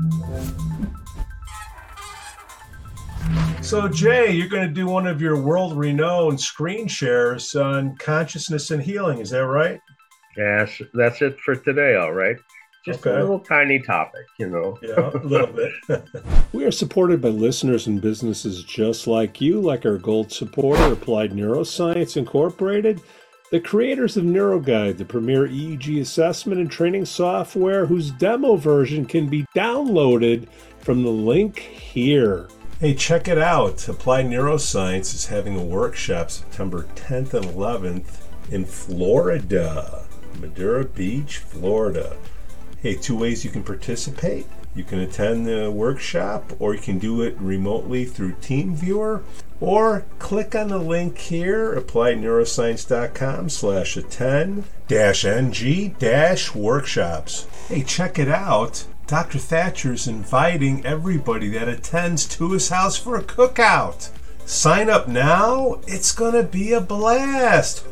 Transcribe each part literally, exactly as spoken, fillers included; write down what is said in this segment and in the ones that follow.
So, Jay, you're going to do one of your world renowned screen shares on consciousness and healing. Is that right? Yes, that's it for today, all right. Just a Okay. little tiny topic, you Yeah, a know. little bit. We are supported by listeners and businesses just like you, like our gold supporter, Applied Neuroscience Incorporated, the creators of NeuroGuide, the premier E E G assessment and training software whose demo version can be downloaded from the link here. Hey, check it out. Applied Neuroscience is having a workshop September tenth and eleventh in Florida, Madera Beach, Florida. Hey, two ways you can participate. You can attend the workshop, or you can do it remotely through TeamViewer, or click on the link here, appliedneuroscience.com slash attend dash ng dash workshops. Hey, check it out. Doctor Thatcher's inviting everybody that attends to his house for a cookout. Sign up now. It's going to be a blast.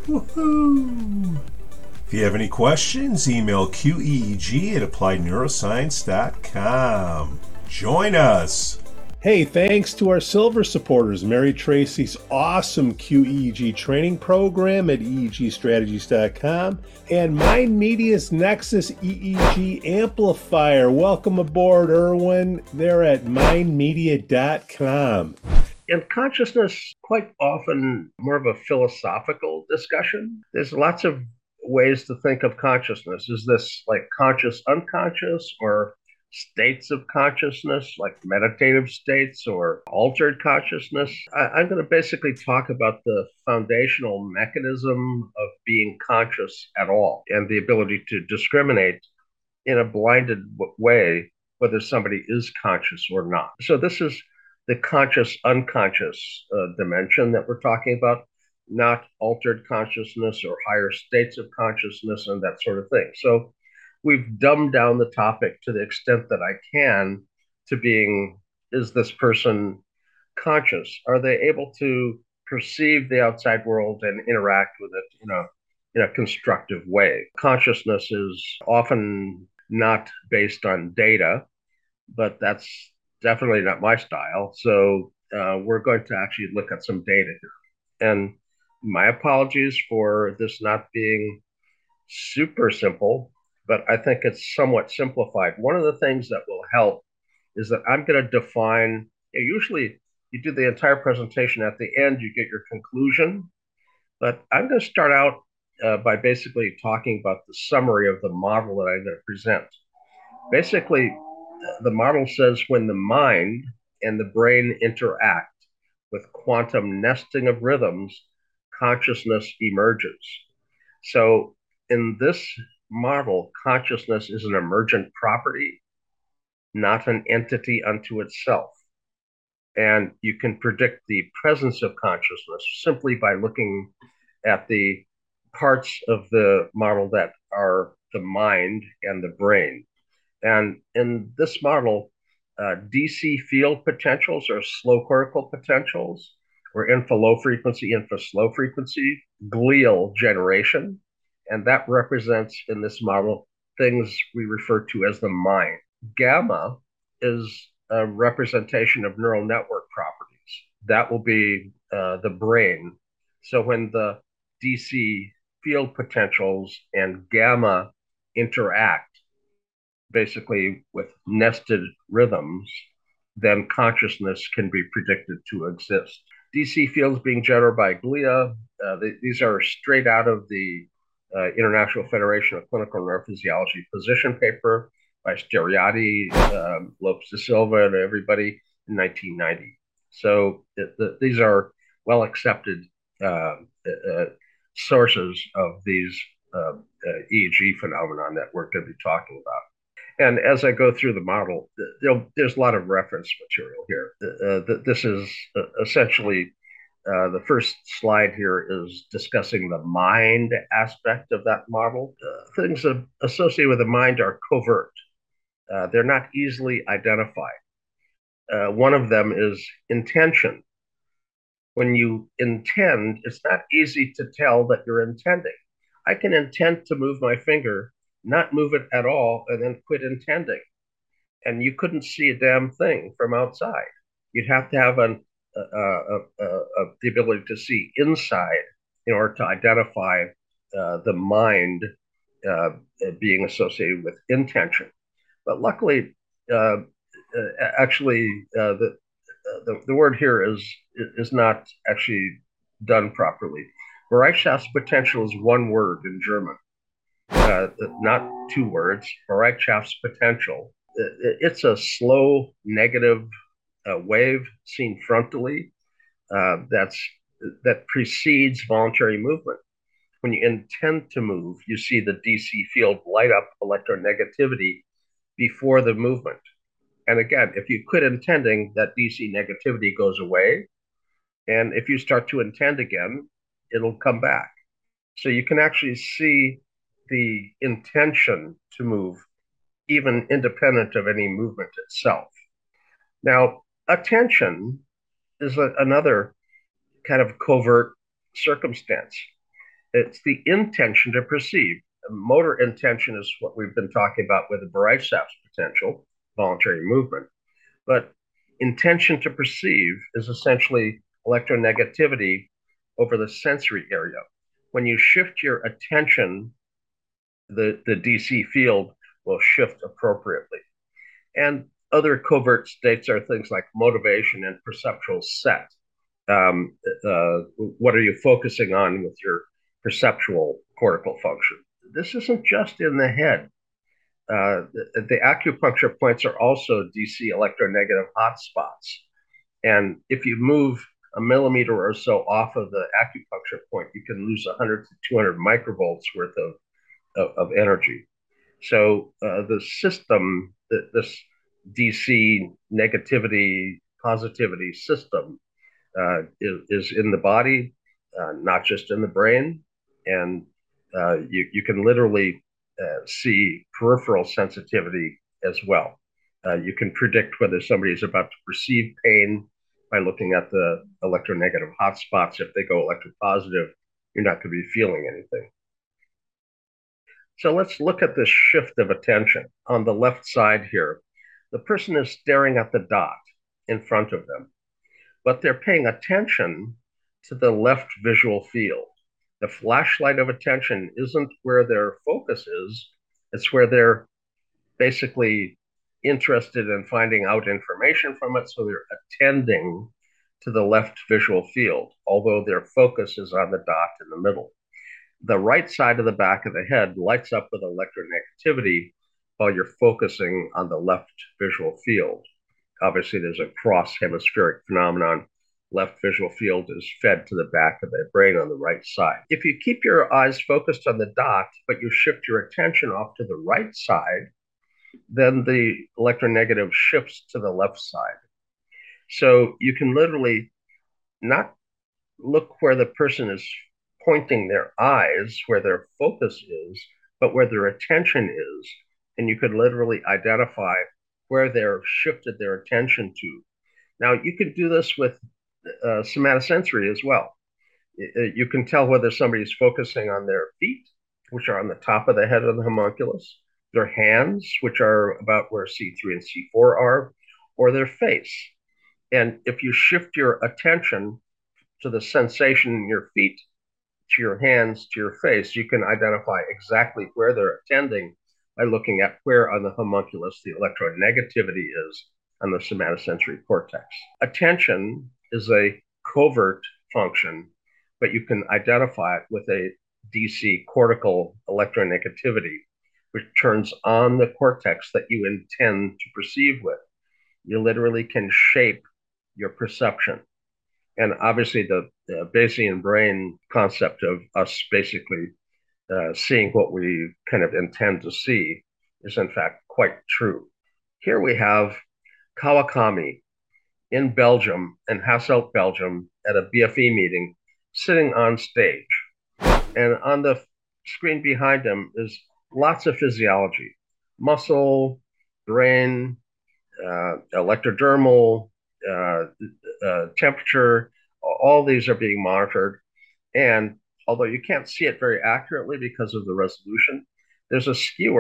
Woohoo! If you have any questions, email qeeg at applied neuroscience dot com. Join us. Hey, thanks to our silver supporters, Mary Tracy's awesome Q E E G training program at e e g strategies dot com and Mind Media's Nexus E E G amplifier. Welcome aboard, Erwin. They're at mind media dot com. In consciousness, quite often more of a philosophical discussion. There's lots of ways to think of consciousness. Is this like conscious, unconscious, or states of consciousness, like meditative states or altered consciousness? I, I'm going to basically talk about the foundational mechanism of being conscious at all and the ability to discriminate in a blinded way whether somebody is conscious or not. So, this is the conscious unconscious uh, dimension that we're talking about, not altered consciousness or higher states of consciousness and that sort of thing. So we've dumbed down the topic to the extent that I can to being, is this person conscious? Are they able to perceive the outside world and interact with it, you know, in a constructive way? Consciousness is often not based on data, but that's definitely not my style. So uh, we're going to actually look at some data here. And my apologies for this not being super simple, but I think it's somewhat simplified. One of the things that will help is that I'm going to define, usually you do the entire presentation at the end, you get your conclusion, but I'm going to start out uh, by basically talking about the summary of the model that I'm going to present. Basically, the model says when the mind and the brain interact with quantum nesting of rhythms, consciousness emerges. So, in this model, consciousness is an emergent property, not an entity unto itself. And you can predict the presence of consciousness simply by looking at the parts of the model that are the mind and the brain. And in this model, uh, D C field potentials are slow cortical potentials, or infra low frequency, infra slow frequency, glial generation. And that represents in this model things we refer to as the mind. Gamma is a representation of neural network properties. That will be uh, the brain. So when the D C field potentials and gamma interact, basically with nested rhythms, then consciousness can be predicted to exist. D C fields being generated by glia, uh, they, these are straight out of the uh, International Federation of Clinical Neurophysiology position paper by Steriati, um, Lopes de Silva, and everybody in nineteen ninety. So it, the, these are well accepted uh, uh, sources of these uh, uh, E E G phenomenon that we're going to be talking about. And as I go through the model, there's a lot of reference material here. Uh, this is uh, essentially uh, the first slide here is discussing the mind aspect of that model. Uh, things associated with the mind are covert. Uh, they're not easily identified. Uh, one of them is intention. When you intend, it's not easy to tell that you're intending. I can intend to move my finger, not move it at all, and then quit intending. and you couldn't see a damn thing from outside. You'd have to have an, uh, uh, uh, uh, the ability to see inside in order to identify uh, the mind uh, being associated with intention. But luckily, uh, uh, actually, uh, the, the the word here is is not actually done properly. Bereitschaftspotential is one word in German, uh, not two words. Bereitschaftspotential. It's a slow negative uh, wave seen frontally uh, that's that precedes voluntary movement. When you intend to move, you see the D C field light up electronegativity before the movement. And again, if you quit intending, that D C negativity goes away. And if you start to intend again, it'll come back. So you can actually see the intention to move, even independent of any movement itself. Now, attention is a, another kind of covert circumstance. It's the intention to perceive. Motor intention is what we've been talking about with the Bereitschaftspotential, voluntary movement. But intention to perceive is essentially electronegativity over the sensory area. When you shift your attention, the, the D C field will shift appropriately. And other covert states are things like motivation and perceptual set. Um, uh, what are you focusing on with your perceptual cortical function? This isn't just in the head. Uh, the, the acupuncture points are also D C electronegative hotspots. And if you move a millimeter or so off of the acupuncture point, you can lose one hundred to two hundred microvolts worth of, of, of energy. So uh, the system, this D C negativity, positivity system uh, is, is in the body, uh, not just in the brain. And uh, you, you can literally uh, see peripheral sensitivity as well. Uh, you can predict whether somebody is about to perceive pain by looking at the electronegative hotspots. If they go electropositive, you're not going to be feeling anything. So let's look at this shift of attention. On the left side here, the person is staring at the dot in front of them, but they're paying attention to the left visual field. The flashlight of attention isn't where their focus is, it's where they're basically interested in finding out information from it, so they're attending to the left visual field, although their focus is on the dot in the middle. The right side of the back of the head lights up with electronegativity while you're focusing on the left visual field. Obviously, there's a cross hemispheric phenomenon. Left visual field is fed to the back of the brain on the right side. If you keep your eyes focused on the dot, but you shift your attention off to the right side, then the electronegative shifts to the left side. So you can literally not look where the person is pointing their eyes, where their focus is, but where their attention is. And you could literally identify where they're shifted their attention to. Now, you could do this with uh, somatosensory as well. You can tell whether somebody's focusing on their feet, which are on the top of the head of the homunculus, their hands, which are about where C three and C four are, or their face. And if you shift your attention to the sensation in your feet, to your hands, to your face, you can identify exactly where they're attending by looking at where on the homunculus the electronegativity is on the somatosensory cortex. Attention is a covert function, but you can identify it with a D C cortical electronegativity, which turns on the cortex that you intend to perceive with. You literally can shape your perception. And obviously, the, the Bayesian brain concept of us basically uh, seeing what we kind of intend to see is, in fact, quite true. Here we have Kawakami in Belgium, in Hasselt, Belgium, at a B F E meeting, sitting on stage. And on the screen behind him is lots of physiology, muscle, brain, uh, electrodermal, uh, uh, temperature. All these are being monitored. And although you can't see it very accurately because of the resolution, there's a skewer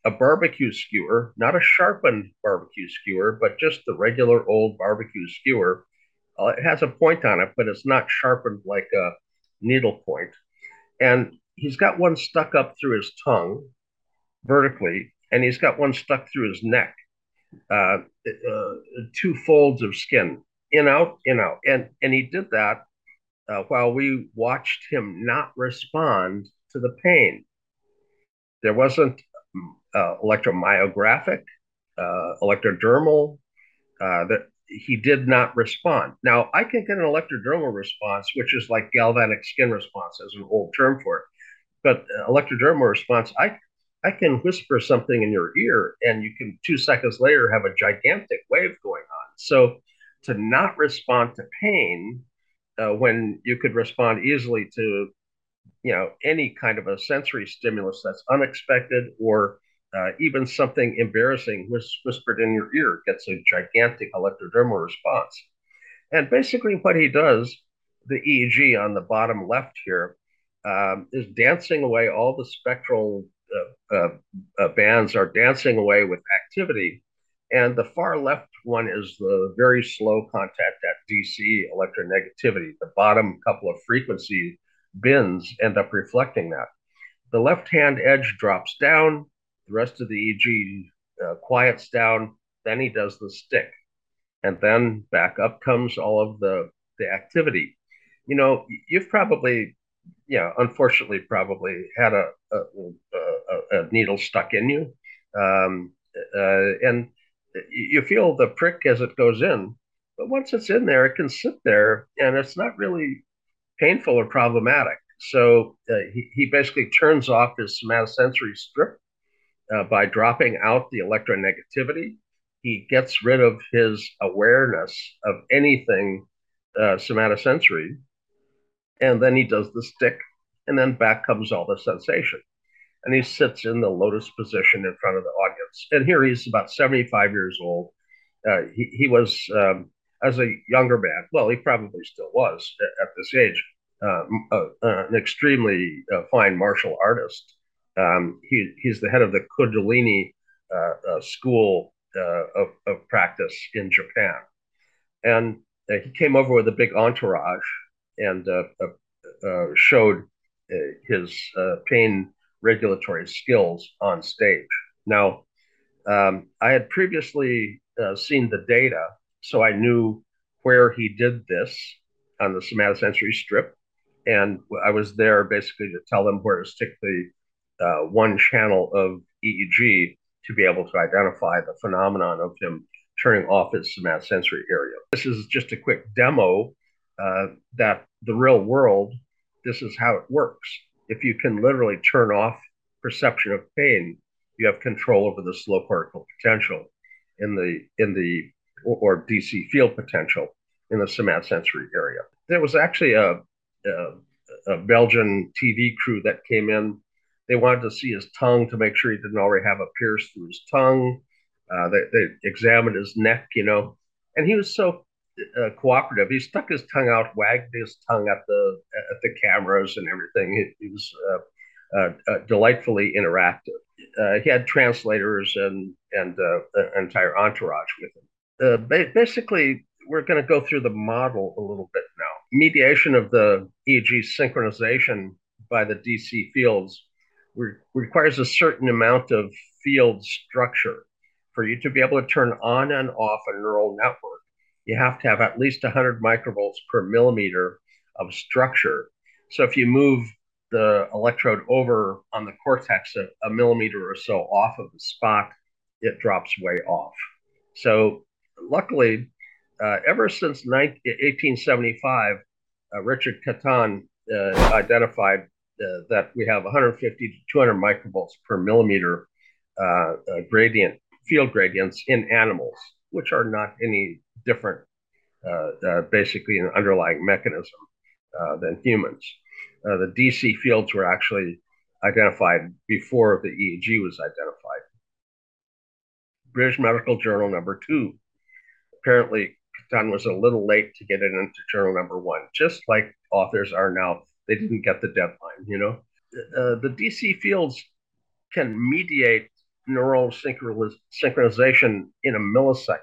a barbecue skewer, not a sharpened barbecue skewer, but just the regular old barbecue skewer. Uh, it has a point on it, but it's not sharpened like a needle point. And he's got one stuck up through his tongue vertically, and he's got one stuck through his neck. Uh, uh, Two folds of skin, in out, in out, and and he did that uh, while we watched him not respond to the pain. There wasn't uh, electromyographic, uh, electrodermal. Uh, that he did not respond. Now I can get an electrodermal response, which is like galvanic skin response, as an old term for it. But uh, electrodermal response, I I can whisper something in your ear, and you can two seconds later have a gigantic wave going on. So to not respond to pain uh, when you could respond easily to you know any kind of a sensory stimulus that's unexpected, or uh, even something embarrassing whis- whispered in your ear, gets a gigantic electrodermal response. And basically, what he does, the E E G on the bottom left here, um, is dancing away. All the spectral uh, uh, uh, bands are dancing away with activity. And the far left one is the very slow contact at D C electronegativity. The bottom couple of frequency bins end up reflecting that. The left hand edge drops down, the rest of the E E G uh, quiets down, then he does the stick. And then back up comes all of the, the activity. You know, you've probably, yeah, unfortunately, probably had a, a, a, a needle stuck in you. Um, uh, and you feel the prick as it goes in. But once it's in there, it can sit there and it's not really painful or problematic. So uh, he, he basically turns off his somatosensory strip uh, by dropping out the electronegativity. He gets rid of his awareness of anything uh, somatosensory, and then he does the stick, and then back comes all the sensation. And he sits in the lotus position in front of the audience. And here he's about seventy-five years old. Uh, he, he was, um, as a younger man, well, he probably still was at, at this age, um, uh, uh, an extremely uh, fine martial artist. Um, he, he's the head of the Kundalini uh, uh, school uh, of, of practice in Japan. And uh, he came over with a big entourage and uh, uh, uh, showed uh, his uh, pain regulatory skills on stage. Now, um, I had previously uh, seen the data, so I knew where he did this on the somatosensory strip. And I was there basically to tell them where to stick the uh, one channel of E E G to be able to identify the phenomenon of him turning off his somatosensory area. This is just a quick demo uh, that the real world, this is how it works. If you can literally turn off perception of pain, you have control over the slow particle potential in the in the or, or D C field potential in the somatosensory area. There was actually a, a, a Belgian T V crew that came in. They wanted to see his tongue to make sure he didn't already have a pierce through his tongue. Uh, they, they examined his neck, you know, and he was so uh, cooperative. He stuck his tongue out, wagged his tongue at the at the cameras and everything. He, he was uh, uh, uh, delightfully interactive. Uh, he had translators and and uh, an entire entourage with him. Uh, ba- basically, we're going to go through the model a little bit now. Mediation of the E E G synchronization by the D C fields re- requires a certain amount of field structure. For you to be able to turn on and off a neural network, you have to have at least one hundred microvolts per millimeter of structure. So if you move the electrode over on the cortex a, a millimeter or so off of the spot, it drops way off. So luckily, uh, ever since eighteen seventy-five, uh, Richard Catan uh, identified uh, that we have one hundred fifty to two hundred microvolts per millimeter uh, uh, gradient, field gradients in animals, which are not any different, uh, uh, basically an underlying mechanism uh, than humans. Uh, the D C fields were actually identified before the E E G was identified. British Medical Journal number two. Apparently, Catan was a little late to get it into journal number one, just like authors are now. They didn't get the deadline, you know. Uh, the D C fields can mediate neural synchronization in a millisecond.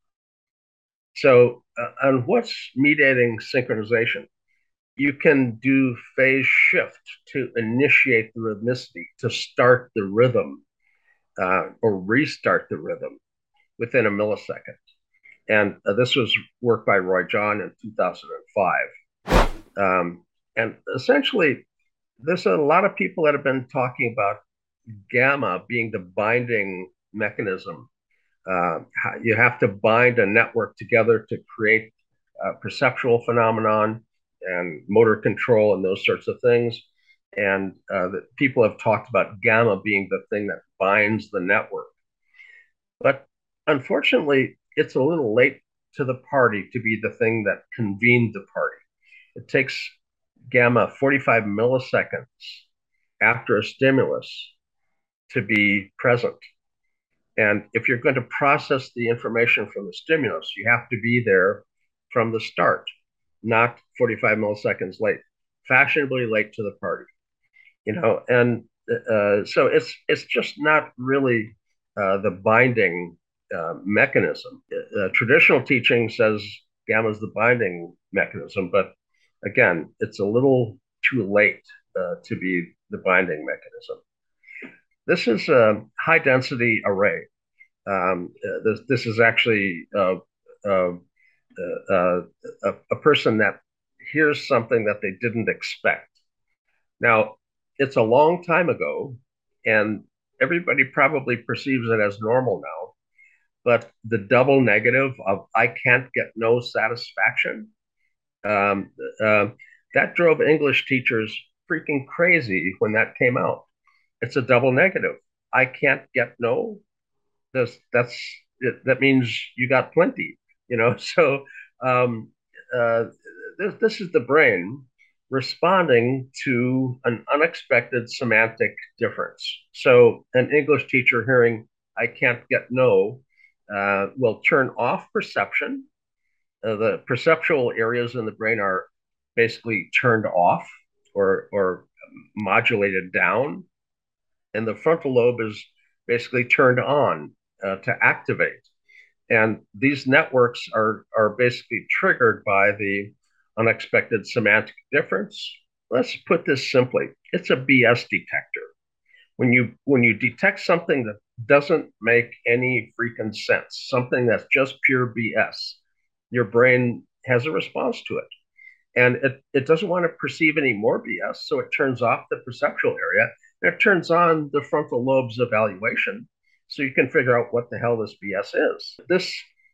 So, uh, and what's mediating synchronization? You can do phase shift to initiate the rhythmicity, to start the rhythm, uh, or restart the rhythm within a millisecond. And uh, this was work by Roy John in two thousand five. Um, and essentially, there's a lot of people that have been talking about gamma being the binding mechanism. Uh, you have to bind a network together to create a perceptual phenomenon and motor control and those sorts of things. And uh, that people have talked about gamma being the thing that binds the network. But unfortunately, it's a little late to the party to be the thing that convened the party. It takes gamma forty-five milliseconds after a stimulus to be present. And if you're going to process the information from the stimulus, you have to be there from the start, not forty-five milliseconds late, fashionably late to the party. You know, and uh, so it's it's just not really uh, the binding uh, mechanism. Uh, traditional teaching says gamma is the binding mechanism, but again, it's a little too late uh, to be the binding mechanism. This is a high density array. Um, uh, this, this is actually uh, uh, uh, a, a person that hears something that they didn't expect. Now, it's a long time ago, and everybody probably perceives it as normal now. But the double negative of I can't get no satisfaction, um, uh, that drove English teachers freaking crazy when that came out. It's a double negative. I can't get no. That's that's it, that means you got plenty, you know. So um, uh, this this is the brain responding to an unexpected semantic difference. So an English teacher hearing "I can't get no" uh, will turn off perception. Uh, the perceptual areas in the brain are basically turned off or or modulated down, and the frontal lobe is basically turned on uh, to activate. And these networks are, are basically triggered by the unexpected semantic difference. Let's put this simply, it's a B S detector. When you when you detect something that doesn't make any freaking sense, something that's just pure B S, your brain has a response to it. And it, it doesn't want to perceive any more B S, so it turns off the perceptual area and it turns on the frontal lobe's evaluation so you can figure out what the hell this B S is. This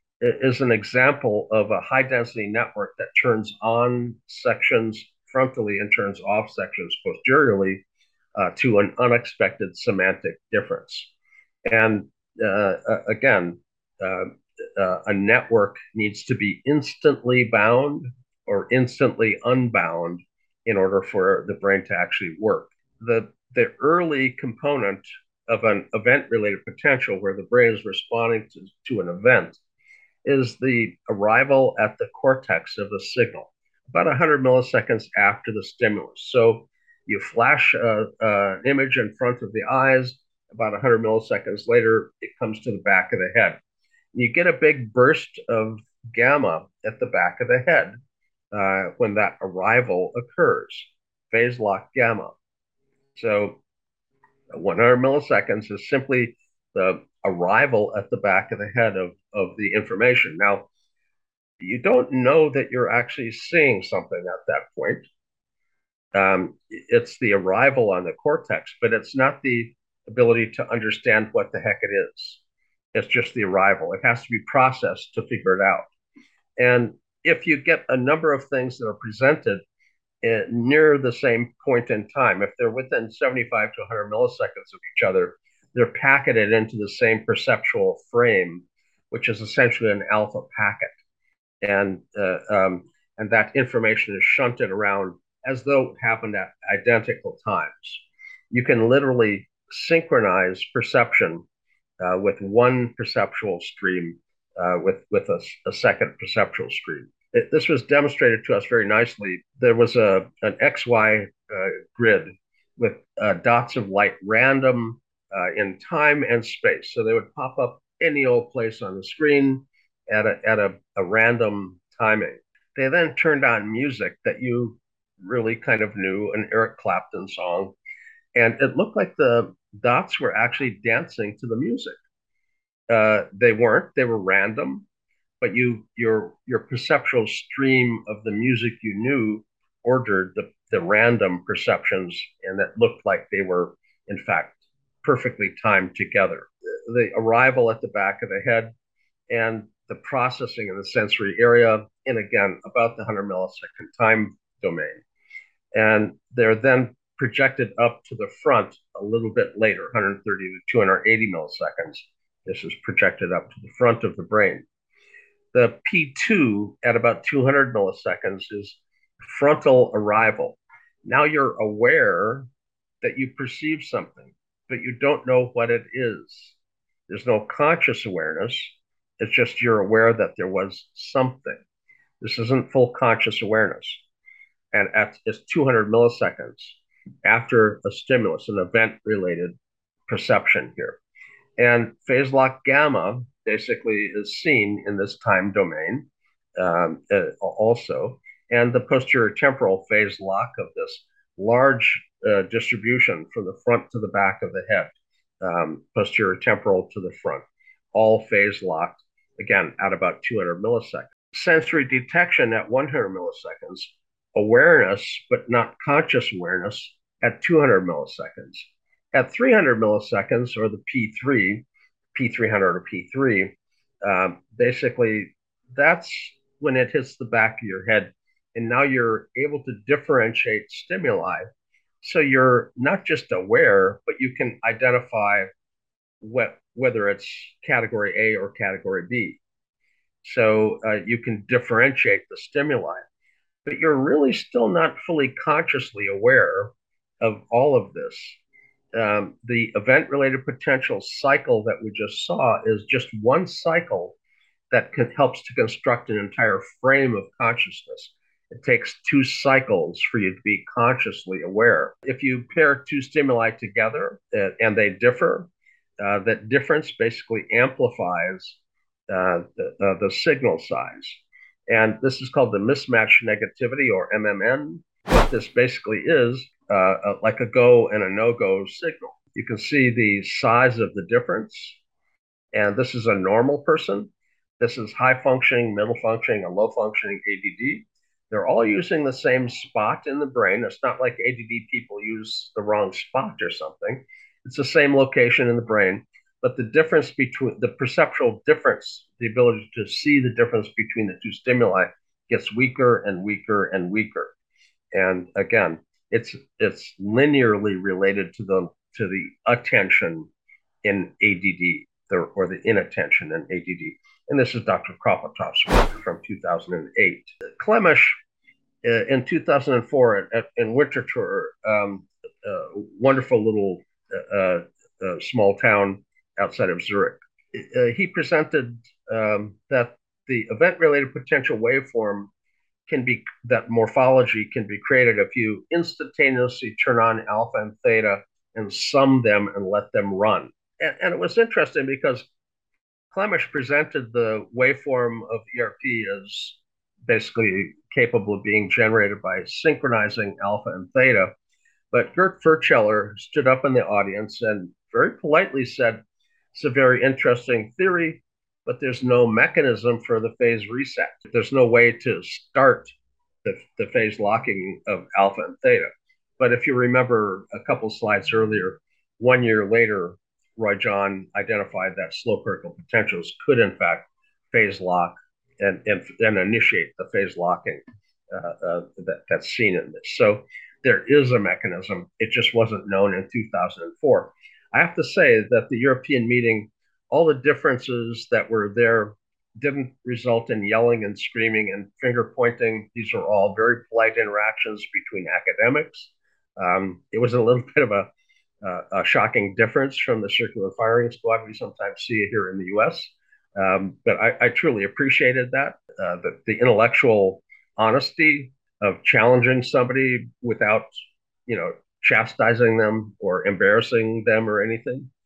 is an example of a high density network that turns on sections frontally and turns off sections posteriorly uh, to an unexpected semantic difference. And uh, again, uh, uh, a network needs to be instantly bound or instantly unbound in order for the brain to actually work. The, the early component of an event-related potential where the brain is responding to, to an event is the arrival at the cortex of the signal, about one hundred milliseconds after the stimulus. So you flash a, a, an image in front of the eyes, about one hundred milliseconds later, it comes to the back of the head. You get a big burst of gamma at the back of the head uh, when that arrival occurs, phase lock gamma. So one hundred milliseconds is simply the arrival at the back of the head of, of the information. Now, you don't know that you're actually seeing something at that point. Um, it's the arrival on the cortex, but it's not the ability to understand what the heck it is. It's just the arrival. It has to be processed to figure it out. And if you get a number of things that are presented near the same point in time, if they're within seventy-five to one hundred milliseconds of each other, they're packeted into the same perceptual frame, which is essentially an alpha packet. And, uh, um, and that information is shunted around as though it happened at identical times. You can literally synchronize perception uh, with one perceptual stream uh, with, with a, a second perceptual stream. It, this was demonstrated to us very nicely. There was a, an X Y uh, grid with uh, dots of light, random uh, in time and space. So they would pop up any old place on the screen at a, at a, a random timing. They then turned on music that you really kind of knew, an Eric Clapton song, and it looked like the dots were actually dancing to the music. Uh, they weren't; they were random, but you your your perceptual stream of the music you knew ordered the the random perceptions, and it looked like they were in fact perfectly timed together. The arrival at the back of the head and the processing in the sensory area, and again about the one hundred millisecond time domain, and they're then projected up to the front a little bit later, one hundred thirty to two hundred eighty milliseconds. This is projected up to the front of the brain. The P two at about two hundred milliseconds is frontal arrival. Now you're aware that you perceive something, but you don't know what it is. There's no conscious awareness. It's just you're aware that there was something. This isn't full conscious awareness. And at it's two hundred milliseconds after a stimulus, an event related perception here. And phase lock gamma basically is seen in this time domain um, uh, also. And the posterior temporal phase lock of this large uh, distribution from the front to the back of the head, um, posterior temporal to the front, all phase locked, again, at about two hundred milliseconds. Sensory detection at one hundred milliseconds, awareness, but not conscious awareness at two hundred milliseconds. At three hundred milliseconds, or the P three, P three hundred or P three, um, basically that's when it hits the back of your head. And now you're able to differentiate stimuli. So you're not just aware, but you can identify what, whether it's category A or category B. So uh, you can differentiate the stimuli, but you're really still not fully consciously aware of all of this. Um, the event related potential cycle that we just saw is just one cycle that can, helps to construct an entire frame of consciousness. It takes two cycles for you to be consciously aware. If you pair two stimuli together uh, and they differ, uh, that difference basically amplifies uh, the, uh, the signal size. And this is called the mismatch negativity, or M M N. What this basically is, uh, uh, like a go and a no-go signal. You can see the size of the difference. And this is a normal person. This is high functioning, middle functioning, and low functioning A D D. They're all using the same spot in the brain. It's not like A D D people use the wrong spot or something. It's the same location in the brain, but the difference between the perceptual difference, the ability to see the difference between the two stimuli, gets weaker and weaker and weaker. And again, it's it's linearly related to the to the attention in A D D, the, or the inattention in A D D. And this is Doctor Kropotov's work from two thousand eight. Clemish, uh, in two thousand four at, at, in Winterthur, um, uh, wonderful little uh, uh, small town outside of Zurich, uh, he presented um, that the event-related potential waveform can be, that morphology can be created if you instantaneously turn on alpha and theta and sum them and let them run. And, and it was interesting because Clemish presented the waveform of E R P as basically capable of being generated by synchronizing alpha and theta. But Gert Furcheller stood up in the audience and very politely said, it's a very interesting theory, but there's no mechanism for the phase reset. There's no way to start the, the phase locking of alpha and theta. But if you remember a couple slides earlier, one year later, Roy John identified that slow critical potentials could, in fact, phase lock and, and, and initiate the phase locking uh, uh, that, that's seen in this. So there is a mechanism. It just wasn't known in two thousand four. I have to say that the European meeting, all the differences that were there didn't result in yelling and screaming and finger pointing. These are all very polite interactions between academics. Um, it was a little bit of a Uh, a shocking difference from the circular firing squad we sometimes see here in the U S. Um, but I, I truly appreciated that, uh, the, the intellectual honesty of challenging somebody without, you know, chastising them or embarrassing them or anything.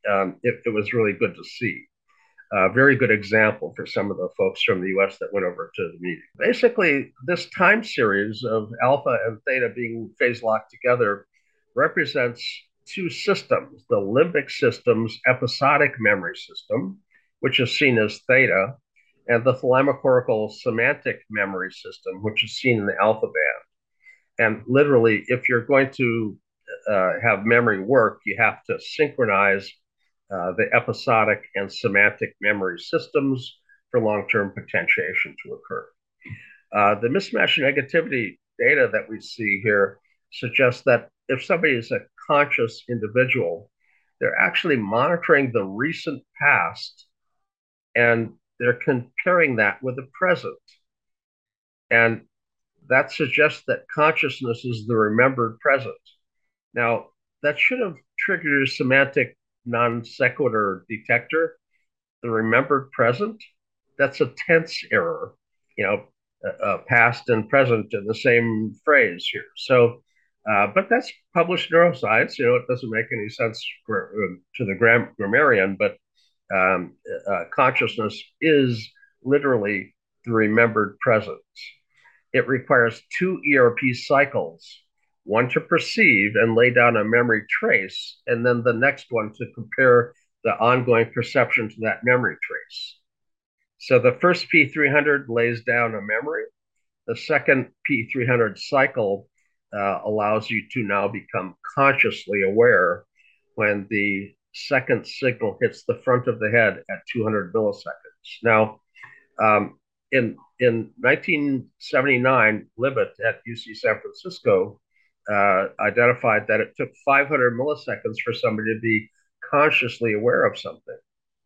um, it, it was really good to see. A very good example for some of the folks from the U S that went over to the meeting. Basically, this time series of alpha and theta being phase locked together represents two systems: the limbic system's episodic memory system, which is seen as theta, and the thalamocortical semantic memory system, which is seen in the alpha band. And literally, if you're going to uh, have memory work, you have to synchronize uh, the episodic and semantic memory systems for long-term potentiation to occur. Uh, the mismatch negativity data that we see here suggests that if somebody is a conscious individual, they're actually monitoring the recent past and they're comparing that with the present. And that suggests that consciousness is the remembered present. Now, that should have triggered a semantic non sequitur detector. The remembered present, that's a tense error, you know, uh, past and present in the same phrase here. So, uh, but that's published neuroscience. You know, it doesn't make any sense for, uh, to the gram- grammarian, but um, uh, consciousness is literally the remembered present. It requires two E R P cycles, one to perceive and lay down a memory trace, and then the next one to compare the ongoing perception to that memory trace. So the first P three hundred lays down a memory. The second P three hundred cycle uh, allows you to now become consciously aware when the second signal hits the front of the head at two hundred milliseconds. Now, um, in in nineteen seventy-nine, Libet at U C San Francisco uh, identified that it took five hundred milliseconds for somebody to be consciously aware of something.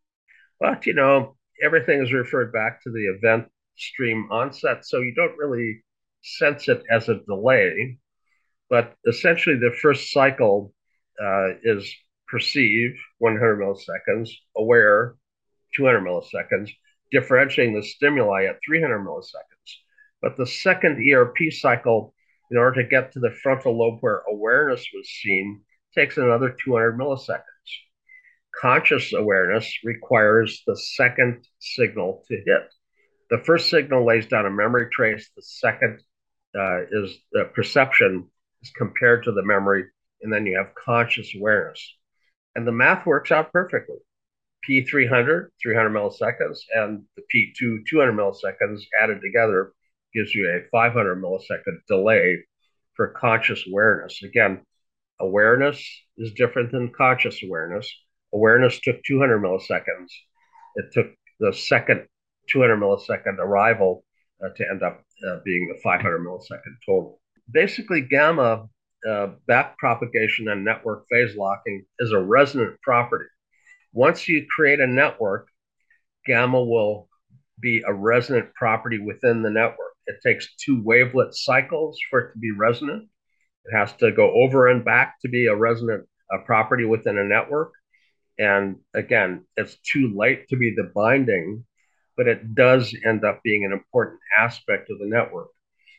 But, you know, everything is referred back to the event stream onset, so you don't really sense it as a delay. But essentially, the first cycle uh, is perceive, one hundred milliseconds, aware, two hundred milliseconds, differentiating the stimuli at three hundred milliseconds. But the second E R P cycle, in order to get to the frontal lobe where awareness was seen, takes another two hundred milliseconds. Conscious awareness requires the second signal to hit. The first signal lays down a memory trace. The second uh, is the perception is compared to the memory, and then you have conscious awareness. And the math works out perfectly. P three hundred, three hundred milliseconds, and the P two, two hundred milliseconds added together gives you a five hundred millisecond delay for conscious awareness. Again, awareness is different than conscious awareness. Awareness took two hundred milliseconds. It took the second two hundred millisecond arrival uh, to end up uh, being the five hundred millisecond total. Basically, gamma uh, back propagation and network phase locking is a resonant property. Once you create a network, gamma will be a resonant property within the network. It takes two wavelet cycles for it to be resonant. It has to go over and back to be a resonant uh, property within a network. And again, it's too late to be the binding, but it does end up being an important aspect of the network.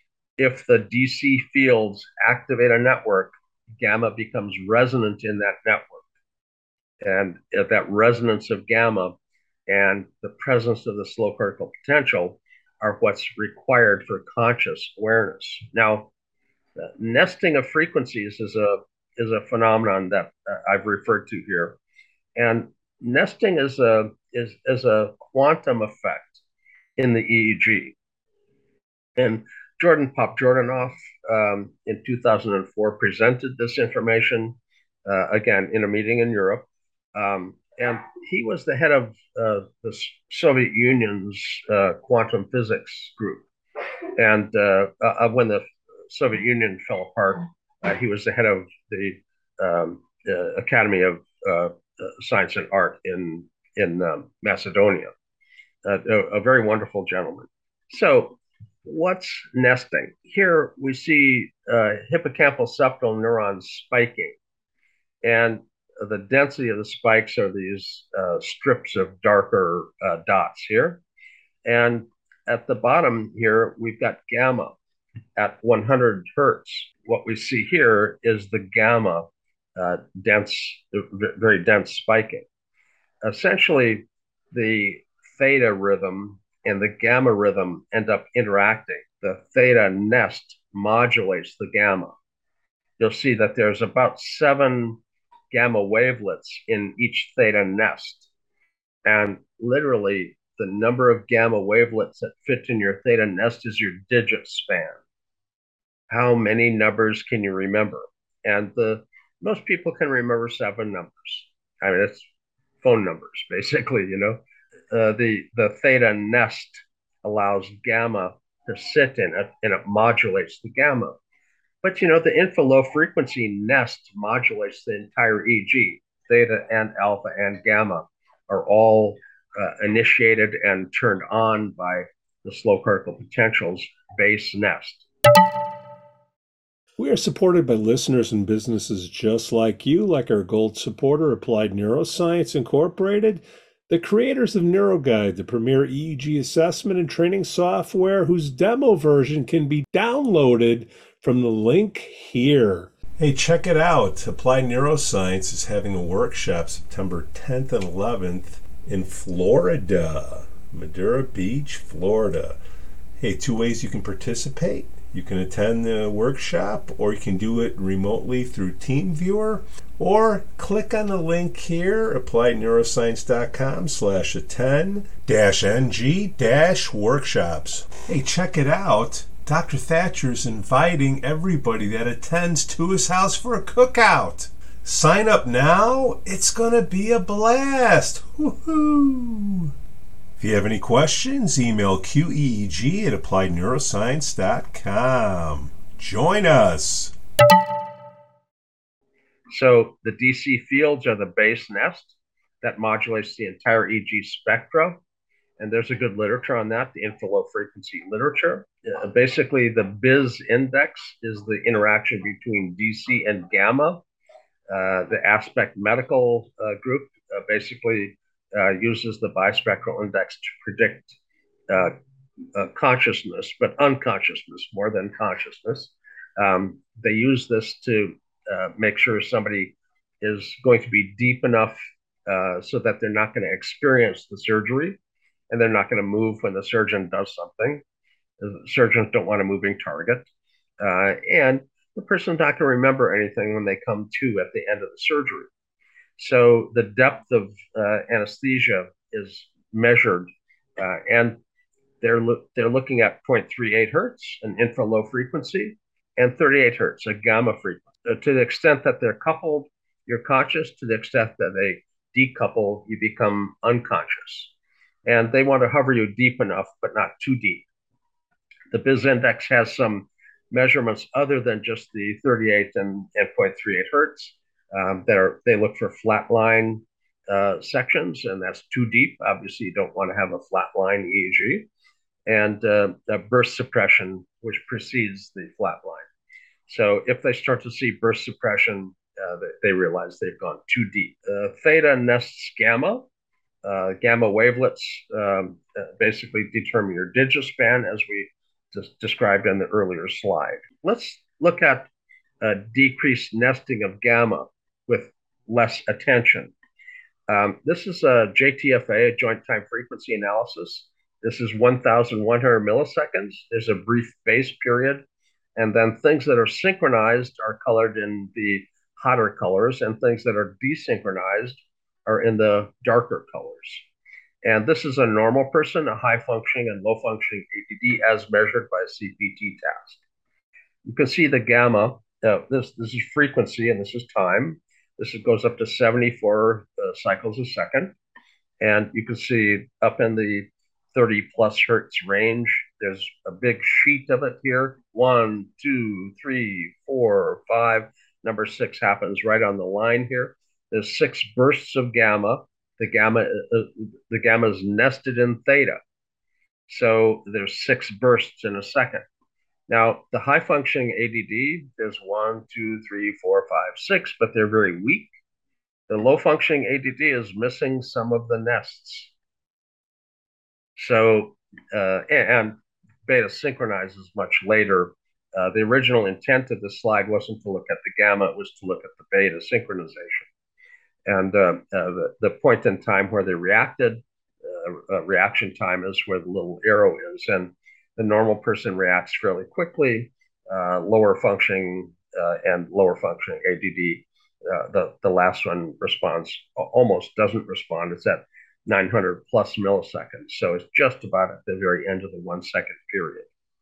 If the D C fields activate a network, gamma becomes resonant in that network. And that resonance of gamma and the presence of the slow cortical potential are what's required for conscious awareness. Now, uh, nesting of frequencies is a is a phenomenon that uh, I've referred to here, and nesting is a is is a quantum effect in the E E G. And Jordan Popjordanoff um, in two thousand four presented this information uh, again in a meeting in Europe. Um, and he was the head of uh, the Soviet Union's uh, quantum physics group. And uh, uh, when the Soviet Union fell apart, uh, he was the head of the um, uh, Academy of uh, Science and Art in in um, Macedonia. Uh, a, a very wonderful gentleman. So, what's nesting? Here we see uh, hippocampal septal neurons spiking, and the density of the spikes are these uh, strips of darker uh, dots here. And at the bottom here, we've got gamma at one hundred hertz. What we see here is the gamma uh, dense, very dense spiking. Essentially, the theta rhythm and the gamma rhythm end up interacting. The theta nest modulates the gamma. You'll see that there's about seven gamma wavelets in each theta nest. And literally, the number of gamma wavelets that fit in your theta nest is your digit span. How many numbers can you remember? And the most people can remember seven numbers. I mean, it's phone numbers, basically, you know. Uh, the the theta nest allows gamma to sit in it, and it modulates the gamma. But you know, the infra low frequency nest modulates the entire E G. Theta and alpha and gamma are all uh, initiated and turned on by the slow critical potentials base nest. We are supported by listeners and businesses just like you, like our gold supporter, Applied Neuroscience Incorporated, the creators of NeuroGuide, the premier E E G assessment and training software whose demo version can be downloaded from the link here. Hey, check it out. Applied Neuroscience is having a workshop September tenth and eleventh in Florida, Madera Beach, Florida. Hey, two ways you can participate. You can attend the workshop, or you can do it remotely through TeamViewer, or click on the link here, appliedneuroscience.com slash attend dash ng dash workshops. Hey, check it out. Doctor Thatcher's inviting everybody that attends to his house for a cookout. Sign up now. It's going to be a blast. Woohoo! If you have any questions, email Q E E G at applied neuroscience dot com. Join us. So the D C fields are the base nest that modulates the entire E G spectrum. And there's a good literature on that, the infra-low frequency literature. Uh, basically, the B I S index is the interaction between D C and gamma. Uh, the Aspect Medical uh, group uh, basically Uh, uses the bispectral index to predict uh, uh, consciousness, but unconsciousness more than consciousness. Um, they use this to uh, make sure somebody is going to be deep enough uh, so that they're not going to experience the surgery, and they're not going to move when the surgeon does something. The surgeons don't want a moving target. Uh, and the person's not going to remember anything when they come to at the end of the surgery. So the depth of uh, anesthesia is measured, uh, and they're lo- they're looking at zero point three eight hertz, an infra low frequency, and thirty-eight hertz, a gamma frequency. Uh, to the extent that they're coupled, you're conscious. To the extent that they decouple, you become unconscious. And they want to hover you deep enough, but not too deep. The B I S index has some measurements other than just the thirty-eight and, and zero point three eight hertz. Um, that are, they look for flatline uh, sections, and that's too deep. Obviously, you don't want to have a flatline E E G, and uh, burst suppression, which precedes the flatline. So if they start to see burst suppression, uh, they, they realize they've gone too deep. Uh, theta nests gamma. Uh, gamma wavelets um, uh, basically determine your digit span, as we just described in the earlier slide. Let's look at uh, decreased nesting of gamma with less attention. Um, this is a J T F A, a joint time frequency analysis. This is one thousand one hundred milliseconds. There's a brief base period. And then things that are synchronized are colored in the hotter colors, and things that are desynchronized are in the darker colors. And this is a normal person, a high functioning and low functioning A D D as measured by a C P T test. You can see the gamma. Uh, this, this is frequency, and this is time. This goes up to seventy-four uh, cycles a second. And you can see up in the thirty plus hertz range, there's a big sheet of it here. One, two, three, four, five. Number six happens right on the line here. There's six bursts of gamma. The gamma, uh, the gamma is nested in theta. So there's six bursts in a second. Now, the high functioning A D D, there's one, two, three, four, five, six, but they're very weak. The low functioning A D D is missing some of the nests. So, uh, and beta synchronizes much later Uh, the original intent of this slide wasn't to look at the gamma, it was to look at the beta synchronization. And uh, uh, the, the point in time where they reacted, uh, uh, reaction time is where the little arrow is. And the normal person reacts fairly quickly, uh, lower functioning uh, and lower functioning A D D. Uh, the, the last one responds, almost doesn't respond. It's at nine hundred plus milliseconds. So it's just about at the very end of the one second period.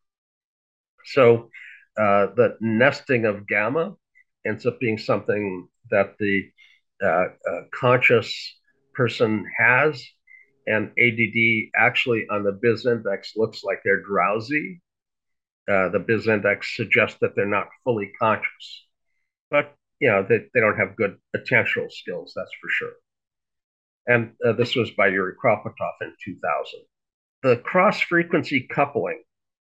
So uh, the nesting of gamma ends up being something that the uh, uh, conscious person has, and A D D actually on the B I S index looks like they're drowsy. Uh, the B I S index suggests that they're not fully conscious, but you know they, they don't have good attentional skills, that's for sure. And uh, this was by Yuri Kropotov in two thousand. The cross-frequency coupling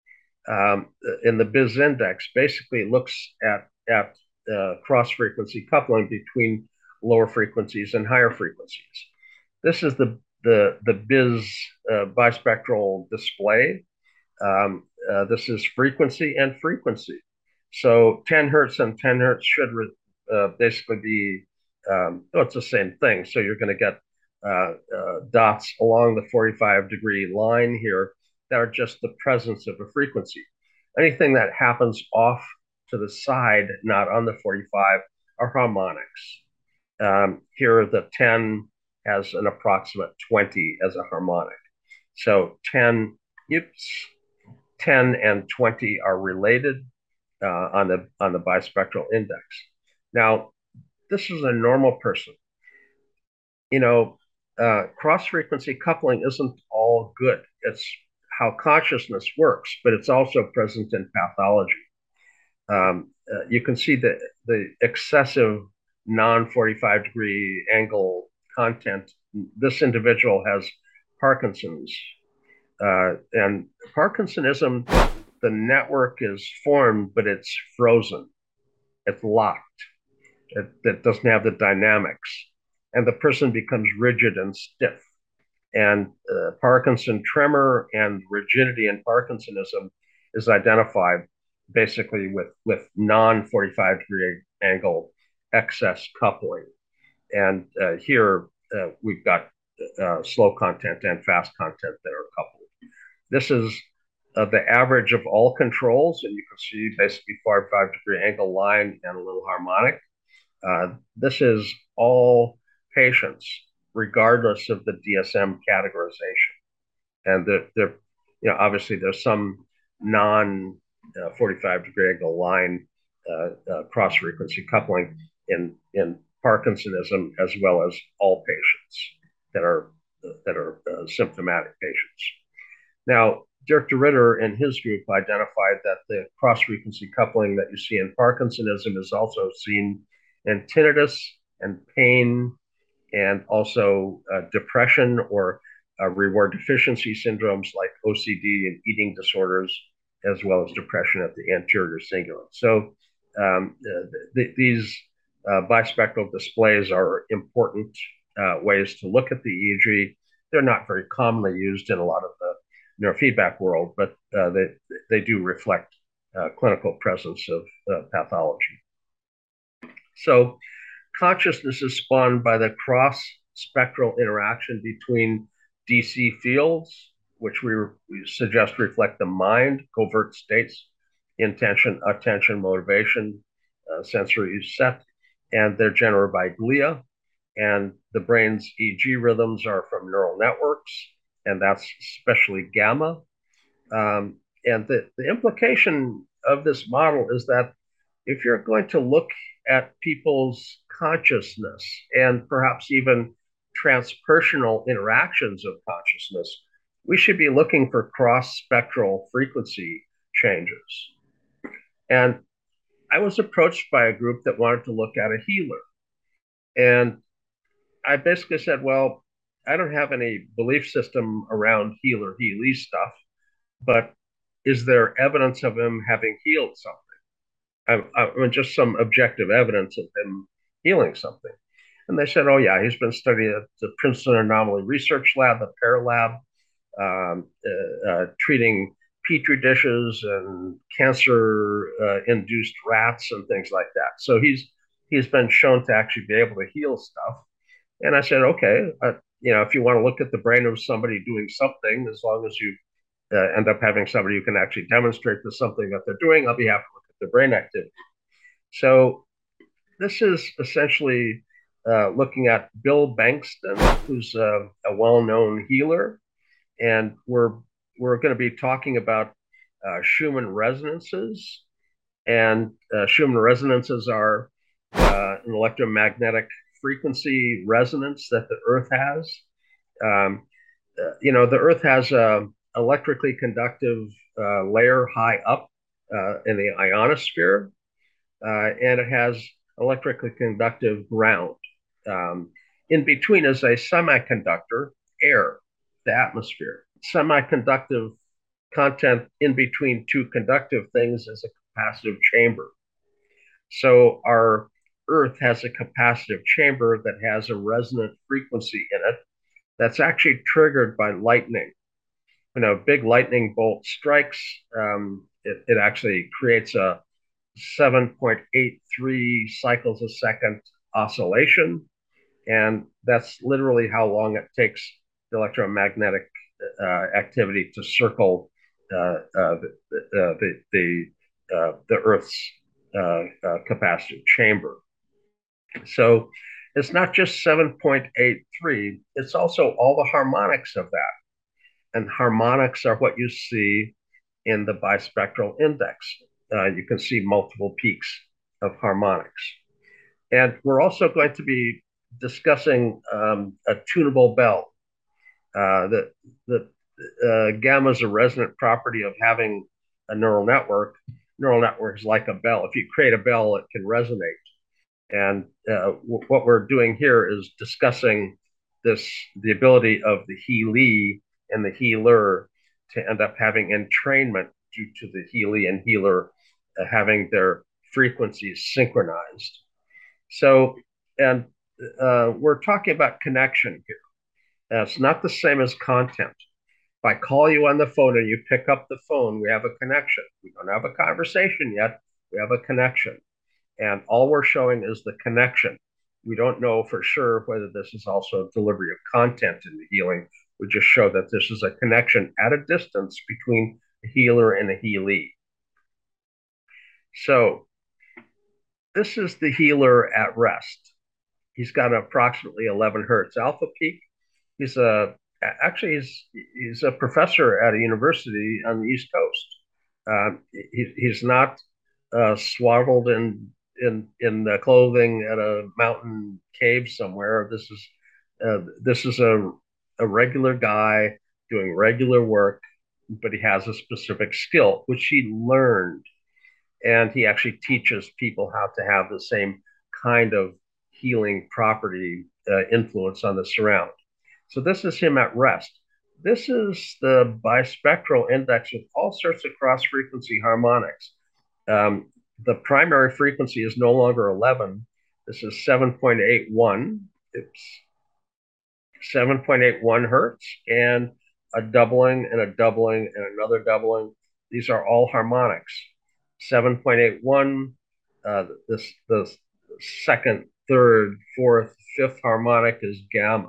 um, in the B I S index basically looks at, at uh, cross-frequency coupling between lower frequencies and higher frequencies. This is the, the, the B I S uh, bispectral display. Um, uh, this is frequency and frequency. So ten hertz and ten hertz should uh, basically be, um, oh, it's the same thing. So you're going to get uh, uh, dots along the forty-five degree line here that are just the presence of a frequency. Anything that happens off to the side, not on the forty-five, are harmonics. Um, here, the ten has an approximate twenty as a harmonic. So ten, oops, ten and twenty are related uh, on the on the bispectral index. Now, this is a normal person. You know, uh, cross-frequency coupling isn't all good. It's how consciousness works, but it's also present in pathology. Um, uh, you can see the, the excessive non forty-five degree angle content. This individual has Parkinson's. Uh, and Parkinsonism, the network is formed, but it's frozen. It's locked. It, it doesn't have the dynamics. And the person becomes rigid and stiff. And uh, Parkinson tremor and rigidity in Parkinsonism is identified basically with, with non forty-five degree angle excess coupling. And uh, here uh, we've got uh, slow content and fast content that are coupled. This is uh, the average of all controls, and you can see basically forty-five degree angle line and a little harmonic. Uh, this is all patients, regardless of the D S M categorization. And there, there, you know, obviously there's some non uh, forty-five degree angle line uh, uh, cross frequency coupling in in Parkinsonism, as well as all patients that are uh, that are uh, symptomatic patients. Now, Dirk de Ridder and his group identified that the cross frequency coupling that you see in Parkinsonism is also seen in tinnitus and pain, and also uh, depression or uh, reward deficiency syndromes like O C D and eating disorders, as well as depression at the anterior cingulate. So um, uh, th- these uh, bispectral displays are important uh, ways to look at the E E G. They're not very commonly used in a lot of the neurofeedback world, but uh, they, they do reflect uh, clinical presence of uh, pathology. So consciousness is spawned by the cross-spectral interaction between D C fields, which we, re- we suggest reflect the mind, covert states, intention, attention, motivation, uh, sensory set, and they're generated by glia. And the brain's E E G rhythms are from neural networks, and that's especially gamma. Um, and the, the implication of this model is that if you're going to look at people's consciousness and perhaps even transpersonal interactions of consciousness, we should be looking for cross-spectral frequency changes. And I was approached by a group that wanted to look at a healer. And I basically said, well, I don't have any belief system around healer healee stuff, but is there evidence of him having healed something? I, I mean, just some objective evidence of him healing something. And they said, oh, yeah, he's been studying at the Princeton Anomaly Research Lab, the PEAR Lab, um, uh, uh, treating petri dishes and cancer-induced uh, rats and things like that. So he's he's been shown to actually be able to heal stuff. And I said, okay, uh, you know, if you want to look at the brain of somebody doing something, as long as you uh, end up having somebody who can actually demonstrate the something that they're doing, I'll be happy to look at the brain activity. So this is essentially uh, looking at Bill Bankston, who's uh, a well-known healer, and we're we're going to be talking about uh, Schumann resonances. And uh, Schumann resonances are uh, an electromagnetic frequency resonance that the Earth has. Um, uh, you know, the Earth has a electrically conductive uh, layer high up uh, in the ionosphere, uh, and it has electrically conductive ground. Um, in between is a semiconductor, air, the atmosphere. Semiconductive content in between two conductive things is a capacitive chamber. So our Earth has a capacitive chamber that has a resonant frequency in it that's actually triggered by lightning. When a big lightning bolt strikes, um, it, it actually creates a seven point eight three cycles a second oscillation. And that's literally how long it takes the electromagnetic uh, activity to circle uh, uh, the, uh, the, the, uh, the Earth's uh, uh, capacitive chamber. So it's not just seven point eight three, it's also all the harmonics of that. And harmonics are what you see in the bispectral index. Uh, you can see multiple peaks of harmonics. And we're also going to be discussing um, a tunable bell. Uh, the the uh, gamma is a resonant property of having a neural network. Neural networks like a bell. If you create a bell, it can resonate. And uh, w- what we're doing here is discussing this the ability of the healee and the healer to end up having entrainment due to the healee and healer uh, having their frequencies synchronized. So, and uh, we're talking about connection here. Uh, it's not the same as content. If I call you on the phone and you pick up the phone, we have a connection. We don't have a conversation yet. We have a connection. And all we're showing is the connection. We don't know for sure whether this is also delivery of content in the healing. We just show that this is a connection at a distance between a healer and a healee. So this is the healer at rest. He's got approximately eleven hertz alpha peak. He's a actually he's he's a professor at a university on the East Coast. Uh, he, he's not uh, swaddled in in in the clothing at a mountain cave somewhere. This is uh, this is a a regular guy doing regular work, but he has a specific skill which he learned, and he actually teaches people how to have the same kind of healing property uh, influence on the surround. So this is him at rest. This is the bispectral index with all sorts of cross frequency harmonics. Um, the primary frequency is no longer eleven. This is seven point eight one. It's seven point eight one hertz and a doubling and a doubling and another doubling. These are all harmonics. seven point eight one, uh, this, the second, third, fourth, fifth harmonic is gamma.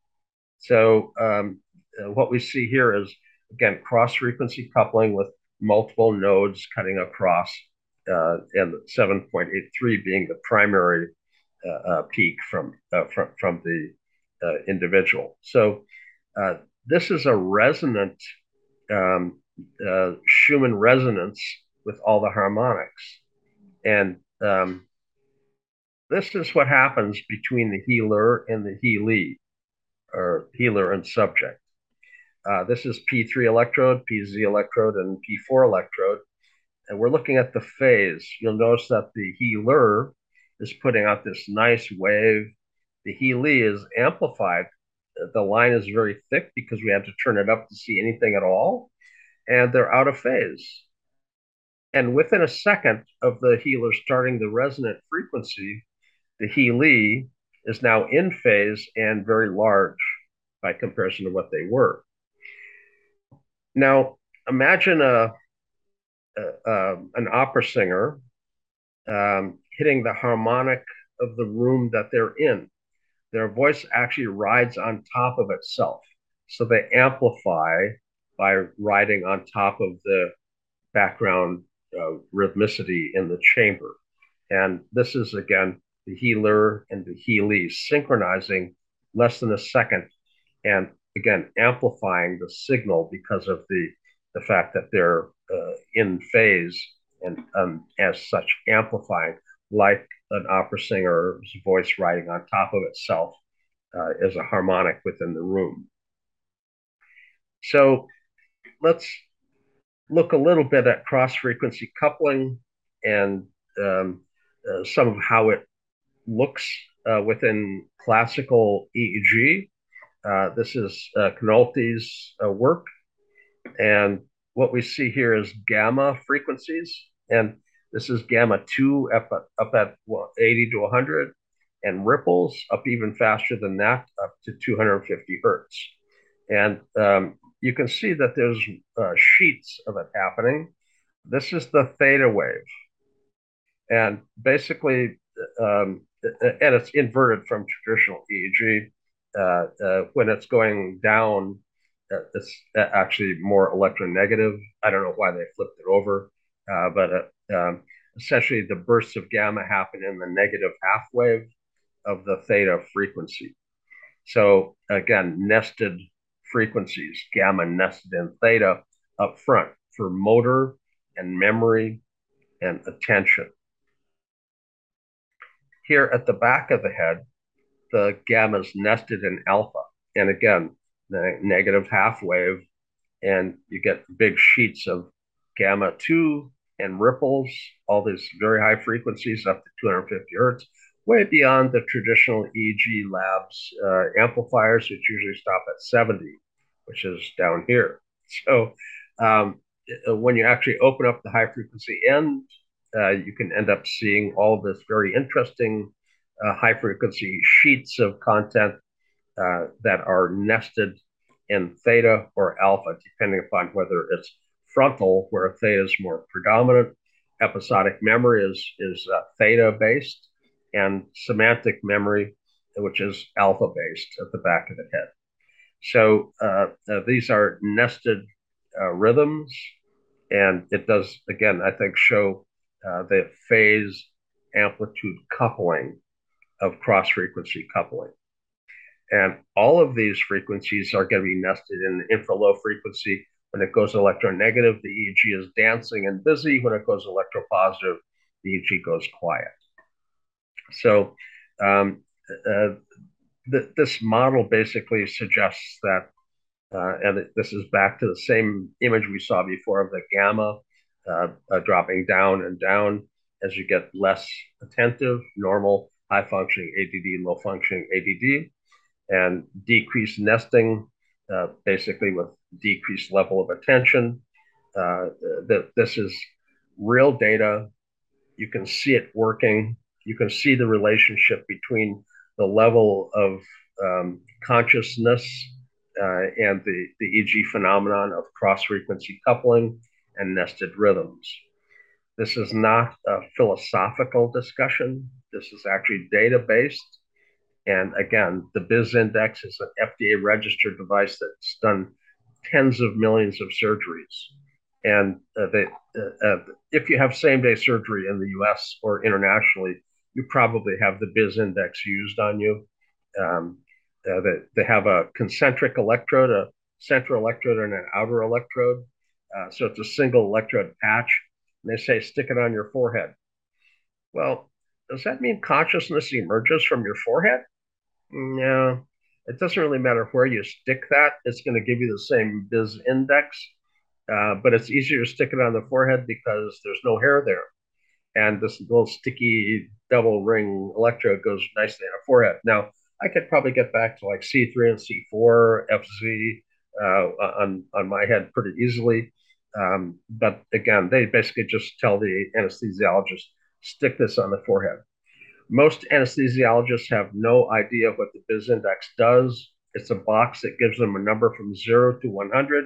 So um, uh, what we see here is, again, cross-frequency coupling with multiple nodes cutting across, uh, and seven point eight three being the primary uh, uh, peak from, uh, from, from the uh, individual. So uh, this is a resonant um, uh, Schumann resonance with all the harmonics. And um, this is what happens between the healer and the healee, or healer and subject. Uh, this is P three electrode, P Z electrode, and P four electrode. And we're looking at the phase. You'll notice that the healer is putting out this nice wave. The healee is amplified. The line is very thick because we had to turn it up to see anything at all. And they're out of phase. And within a second of the healer starting the resonant frequency, the healee is now in phase and very large by comparison to what they were. Now, imagine a, a, a an opera singer um, hitting the harmonic of the room that they're in. Their voice actually rides on top of itself. So they amplify by riding on top of the background uh, rhythmicity in the chamber. And this is, again, the healer and the healee synchronizing less than a second. And again, amplifying the signal because of the, the fact that they're uh, in phase and um, as such amplifying, like an opera singer's voice riding on top of itself uh, as a harmonic within the room. So let's look a little bit at cross-frequency coupling and um, uh, some of how it looks uh, within classical E E G. Uh, this is uh, Knolte's uh, work, and what we see here is gamma frequencies, and this is gamma two up at, up at well, eighty to one hundred, and ripples up even faster than that, up to two hundred fifty hertz. And um, you can see that there's uh, sheets of it happening. This is the theta wave. And basically, um, and it's inverted from traditional E E G. Uh, uh, when it's going down, uh, it's actually more electronegative. I don't know why they flipped it over, uh, but uh, um, essentially the bursts of gamma happen in the negative half wave of the theta frequency. So again, nested frequencies, gamma nested in theta up front for motor and memory and attention. Here at the back of the head, the gamma is nested in alpha. And again, the negative half wave, and you get big sheets of gamma two and ripples, all these very high frequencies up to two hundred fifty hertz, way beyond the traditional E E G labs uh, amplifiers, which usually stop at seventy, which is down here. So um, when you actually open up the high frequency end, uh, you can end up seeing all this very interesting uh, high frequency sheets of content uh, that are nested in theta or alpha, depending upon whether it's frontal, where theta is more predominant, episodic memory is, is uh, theta based, and semantic memory, which is alpha based at the back of the head. So uh, uh, these are nested uh, rhythms, and it does, again, I think, show uh, the phase amplitude coupling of cross frequency coupling. And all of these frequencies are going to be nested in the infra low frequency. When it goes electronegative, the E E G is dancing and busy. When it goes electropositive, the E E G goes quiet. So um, uh, th- this model basically suggests that, uh, and this is back to the same image we saw before of the gamma uh, uh, dropping down and down as you get less attentive, normal, high functioning A D D, low functioning A D D, and decreased nesting, uh, basically with decreased level of attention. Uh, that this is real data. You can see it working. You can see the relationship between the level of um, consciousness uh, and the, the E E G phenomenon of cross-frequency coupling and nested rhythms. This is not a philosophical discussion. This is actually data-based. And again, the BizIndex is an F D A registered device that's done tens of millions of surgeries. And uh, they, uh, uh, if you have same day surgery in the U S or internationally, you probably have the BizIndex used on you. Um, uh, they, they have a concentric electrode, a central electrode, and an outer electrode. Uh, so it's a single electrode patch. And they say, stick it on your forehead. Well, does that mean consciousness emerges from your forehead? No, it doesn't really matter where you stick that. It's going to give you the same BizIndex, uh, but it's easier to stick it on the forehead because there's no hair there. And this little sticky double ring electrode goes nicely on a forehead. Now, I could probably get back to like C three and C four, F Z uh, on, on my head pretty easily. Um, but again, they basically just tell the anesthesiologist, stick this on the forehead. Most anesthesiologists have no idea what the BizIndex does. It's a box that gives them a number from zero to one hundred.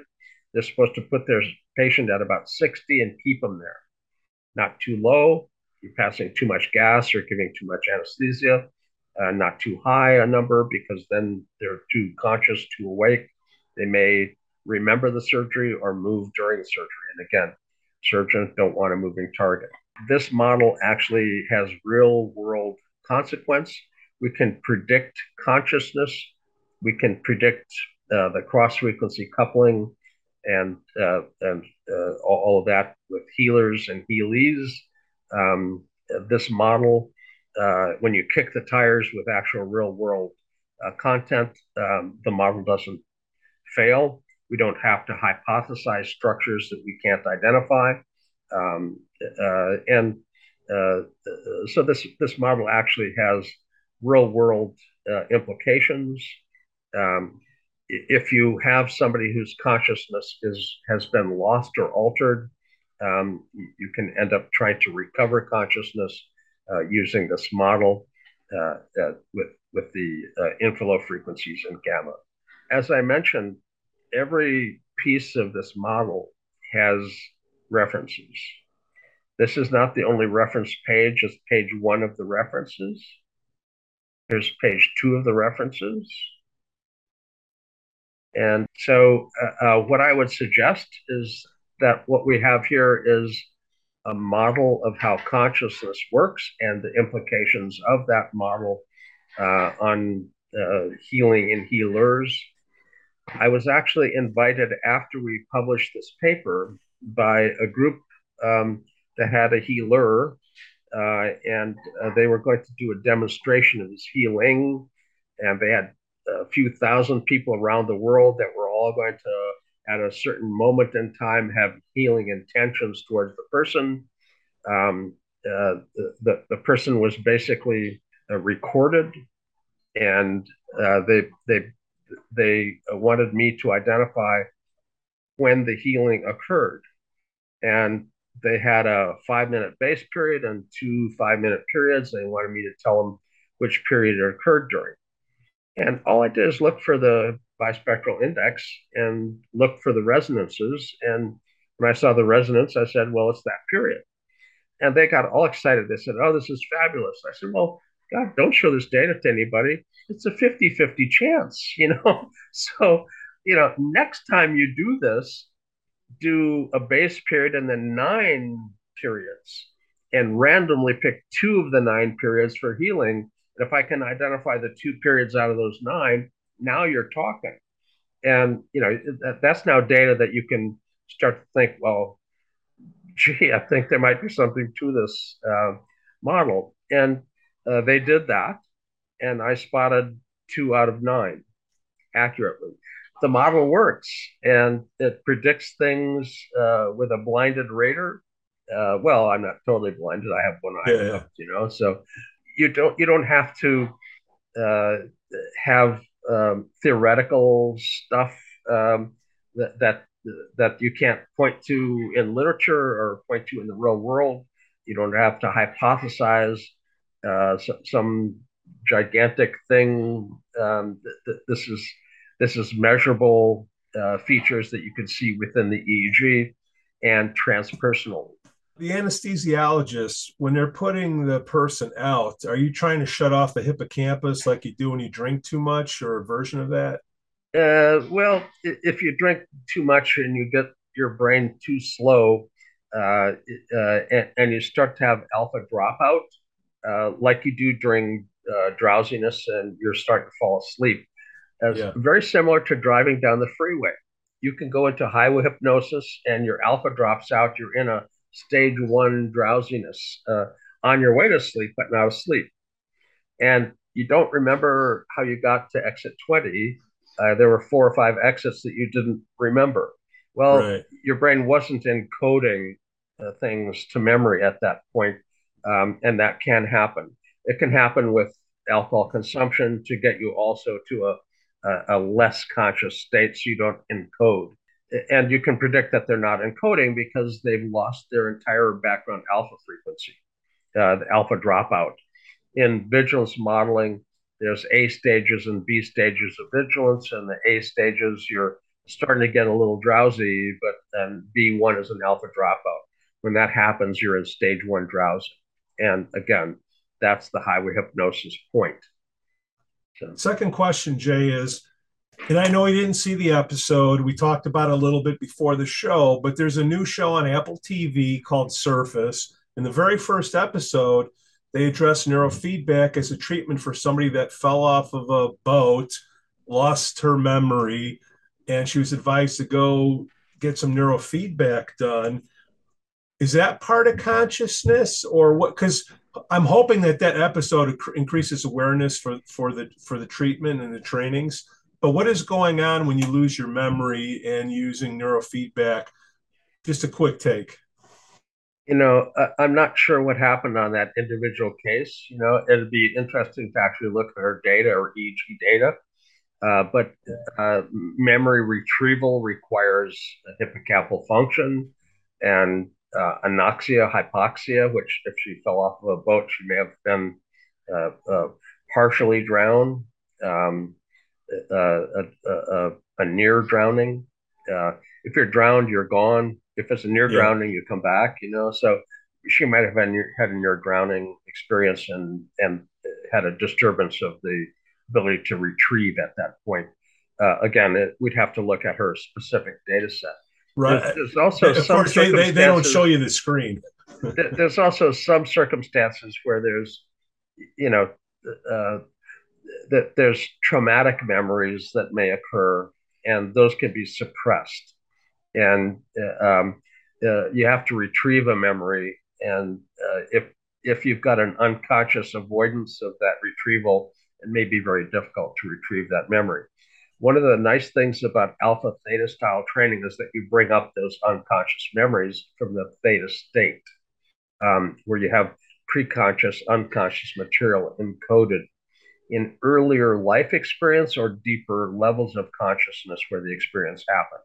They're supposed to put their patient at about sixty and keep them there. Not too low, you're passing too much gas or giving too much anesthesia. Uh, not too high a number, because then they're too conscious, too awake. They may remember the surgery or move during the surgery. And again, surgeons don't want a moving target. This model actually has real world consequence. We can predict consciousness. We can predict uh, the cross frequency coupling and uh, and uh, all, all of that with healers and healees. Um, this model, uh, when you kick the tires with actual real world uh, content, um, the model doesn't fail. We don't have to hypothesize structures that we can't identify. Um, uh, and uh, so this, this model actually has real world uh, implications. Um, if you have somebody whose consciousness is has been lost or altered, um, you can end up trying to recover consciousness uh, using this model uh, uh, with with the uh, inflow frequencies and gamma. As I mentioned, every piece of this model has references. This is not the only reference page, it's page one of the references. Here's page two of the references. And so, uh, uh, what I would suggest is that what we have here is a model of how consciousness works and the implications of that model uh, on uh, healing and healers. I was actually invited after we published this paper by a group um, that had a healer, uh, and uh, they were going to do a demonstration of his healing, and they had a few thousand people around the world that were all going to, at a certain moment in time, have healing intentions towards the person. Um, uh, the, the, the person was basically uh, recorded, and uh, they they they wanted me to identify when the healing occurred, and they had a five minute base period and two five minute periods. They wanted me to tell them which period it occurred during. And all I did is look for the bispectral index and look for the resonances. And when I saw the resonance, I said, well, it's that period. And they got all excited. They said, oh, this is fabulous. I said, well, God, don't show this data to anybody. It's a fifty fifty chance, you know? So, you know, next time you do this, do a base period and then nine periods and randomly pick two of the nine periods for healing. And if I can identify the two periods out of those nine, now you're talking. And, you know, that, that's now data that you can start to think, well, gee, I think there might be something to this uh, model. And uh, they did that. And I spotted two out of nine accurately. The model works, and it predicts things uh, with a blinded rater. Uh, well, I'm not totally blinded. I have one eye, Yeah, yeah. you know. So you don't you don't have to uh, have um, theoretical stuff um, that that that you can't point to in literature or point to in the real world. You don't have to hypothesize uh, so, some gigantic thing. Um, th- th- this is this is measurable uh, features that you can see within the E E G and transpersonal. The anesthesiologist, when they're putting the person out, are you trying to shut off the hippocampus like you do when you drink too much, or a version of that? Uh, well, if you drink too much and you get your brain too slow, uh, uh, and, and you start to have alpha dropout, uh, like you do during uh, drowsiness and you're starting to fall asleep, it's Yeah. very similar to driving down the freeway. You can go into highway hypnosis and your alpha drops out. You're in a stage one drowsiness uh, on your way to sleep, but not asleep. And you don't remember how you got to exit twenty. Uh, there were four or five exits that you didn't remember. Well, Right. your brain wasn't encoding uh, things to memory at that point, um, and that can happen. It can happen with alcohol consumption to get you also to a, a, a less conscious state so you don't encode. And you can predict that they're not encoding because they've lost their entire background alpha frequency, uh, the alpha dropout. In vigilance modeling, there's A stages and B stages of vigilance. And the A stages, you're starting to get a little drowsy, but then B one is an alpha dropout. When that happens, you're in stage one drowsing. And again, that's the highway hypnosis point. So. Second question, Jay, is, and I know you didn't see the episode. We talked about it a little bit before the show, but there's a new show on Apple T V called Surface. In the very first episode, they address neurofeedback as a treatment for somebody that fell off of a boat, lost her memory, and she was advised to go get some neurofeedback done. Is that part of consciousness, or what? Because I'm hoping that that episode increases awareness for, for the for the treatment and the trainings. But what is going on when you lose your memory and using neurofeedback? Just a quick take. You know, I'm not sure what happened on that individual case. You know, it'd be interesting to actually look at her data or E E G data. Uh, but uh, memory retrieval requires a hippocampal function and uh, anoxia, hypoxia, which if she fell off of a boat, she may have been uh, uh, partially drowned, um, uh, a, a, a, near drowning. Uh, if you're drowned, you're gone. If it's a near yeah. drowning, you come back, you know. So she might have had, had a near drowning experience and, and had a disturbance of the ability to retrieve at that point. Uh, again, it, we'd have to look at her specific data set. Right. There's, there's also of some course, they, they, they don't show you the screen. There's also some circumstances where there's, you know, uh, that there's traumatic memories that may occur, and those can be suppressed. And uh, um, uh, you have to retrieve a memory, and uh, if if you've got an unconscious avoidance of that retrieval, it may be very difficult to retrieve that memory. One of the nice things about alpha theta style training is that you bring up those unconscious memories from the theta state, um, where you have preconscious, unconscious material encoded in earlier life experience or deeper levels of consciousness where the experience happened.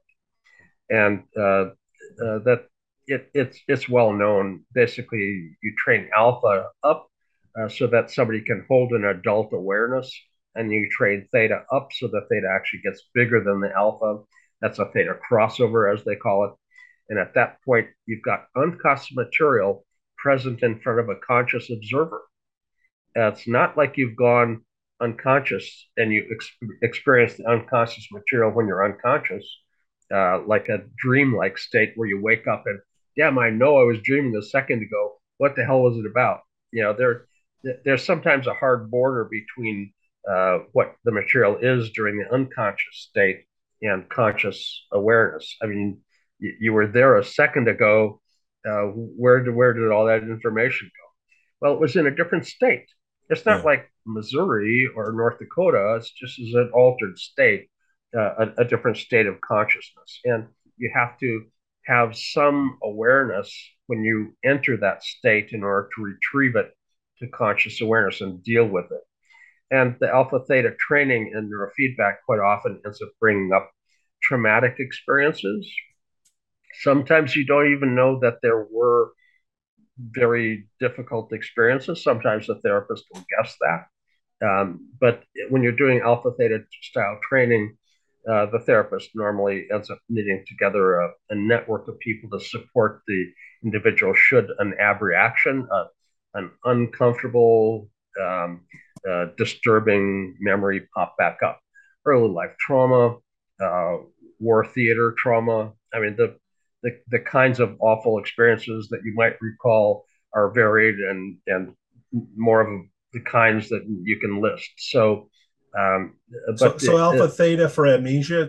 And uh, uh, that it, it's it's well known. Basically, you train alpha up uh, so that somebody can hold an adult awareness, and you train theta up so that theta actually gets bigger than the alpha. That's a theta crossover, as they call it. And at that point, you've got unconscious material present in front of a conscious observer. Uh, it's not like you've gone unconscious and you ex- experience the unconscious material when you're unconscious. Uh, like a dream-like state where you wake up and, damn, I know I was dreaming a second ago. What the hell was it about? You know, there, there's sometimes a hard border between uh, what the material is during the unconscious state and conscious awareness. I mean, you, you were there a second ago. Uh, where did where did all that information go? Well, it was in a different state. It's not yeah. like Missouri or North Dakota. It's just as an altered state. Uh, a, a different state of consciousness. And you have to have some awareness when you enter that state in order to retrieve it to conscious awareness and deal with it. And the alpha theta training and neurofeedback quite often ends up bringing up traumatic experiences. Sometimes you don't even know that there were very difficult experiences. Sometimes the therapist will guess that. Um, but when you're doing alpha theta style training, Uh, the therapist normally ends up knitting together a, a network of people to support the individual should an abreaction, uh, an uncomfortable, um, uh, disturbing memory pop back up. Early life trauma, uh, war theater trauma. I mean, the, the the kinds of awful experiences that you might recall are varied and and more of the kinds that you can list. So. Um, but so, so alpha uh, theta for amnesia.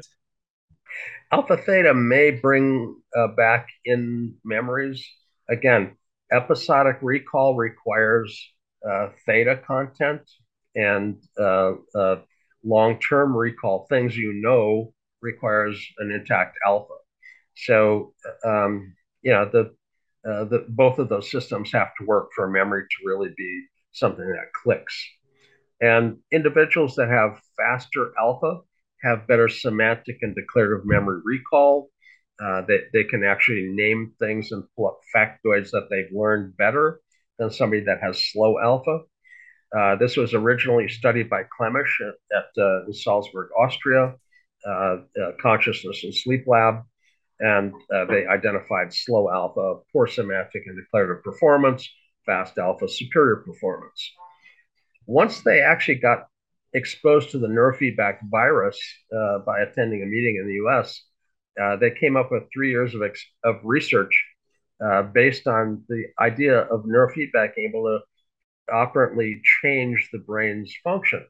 Alpha theta may bring uh, back in memories. Again, episodic recall requires uh, theta content, and uh, uh, long-term recall, things you know, requires an intact alpha. So, um, you know, the, uh, the both of those systems have to work for memory to really be something that clicks. And individuals that have faster alpha have better semantic and declarative memory recall. Uh, they, they can actually name things and pull up factoids that they've learned better than somebody that has slow alpha. Uh, this was originally studied by Clemish at, at uh, in Salzburg, Austria. uh, uh, consciousness and sleep lab, and uh, they identified slow alpha, poor semantic and declarative performance, fast alpha, superior performance. Once they actually got exposed to the neurofeedback virus uh, by attending a meeting in the U S, uh, they came up with three years of, ex- of research uh, based on the idea of neurofeedback able to operantly change the brain's function.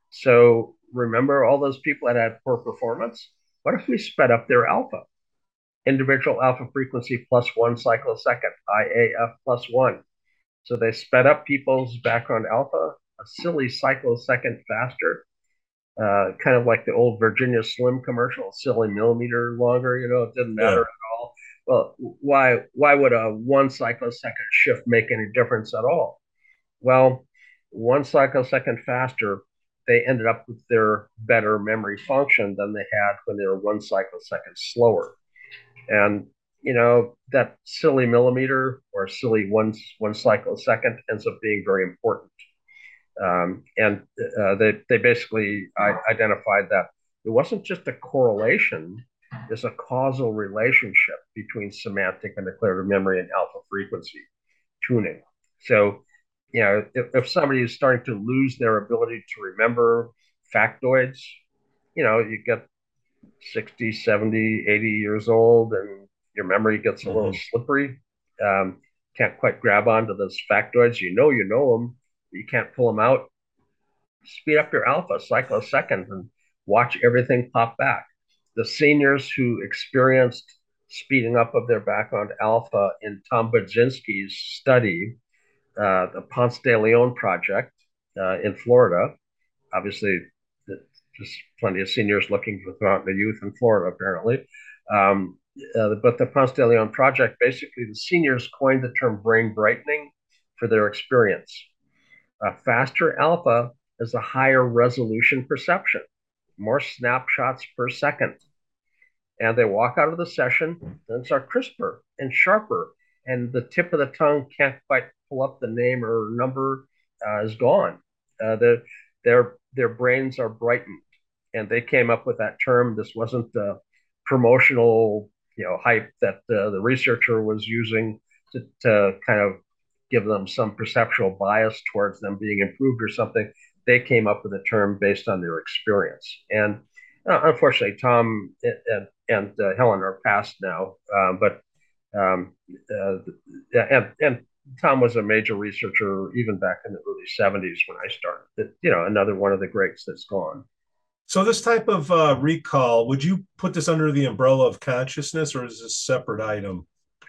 So remember all those people that had poor performance? What if we sped up their alpha? Individual alpha frequency plus one cycle a second, I A F plus one. So they sped up people's background alpha a silly cycle a second faster, uh, kind of like the old Virginia Slim commercial, silly millimeter longer. You know, it didn't matter Yeah. at all. Well, why why would a one cycle a second shift make any difference at all? Well, one cycle a second faster, they ended up with their better memory function than they had when they were one cycle a second slower. And you know that silly millimeter or silly one one cycle a second ends up being very important. Um, and uh, they they basically identified that it wasn't just a correlation; there's a causal relationship between semantic and declarative memory and alpha frequency tuning. So, you know, if, if somebody is starting to lose their ability to remember factoids, you know, you get sixty, seventy, eighty years old and your memory gets a mm-hmm. little slippery. Um, can't quite grab onto those factoids. You know, you know them, but you can't pull them out. Speed up your alpha, cycle a second, and watch everything pop back. The seniors who experienced speeding up of their background alpha in Tom Budzinski's study, uh, the Ponce de Leon project uh, in Florida, obviously there's plenty of seniors looking for fountain of youth in Florida, apparently. Um, uh, but the Ponce de Leon project, basically the seniors coined the term brain brightening for their experience. Uh, faster alpha is a higher resolution perception, more snapshots per second. And they walk out of the session and it's are crisper and sharper. And the tip of the tongue can't quite pull up the name or number, uh, is gone. Uh, the, their, their brains are brightened. And they came up with that term. This wasn't the promotional, you know, hype that uh, the researcher was using to, to kind of give them some perceptual bias towards them being improved or something. They came up with a term based on their experience. And uh, unfortunately, Tom and, and uh, Helen are passed now, uh, but um, uh, and, and Tom was a major researcher even back in the early seventies when I started. That, you know, another one of the greats that's gone. So this type of uh, recall, would you put this under the umbrella of consciousness, or is this a separate item?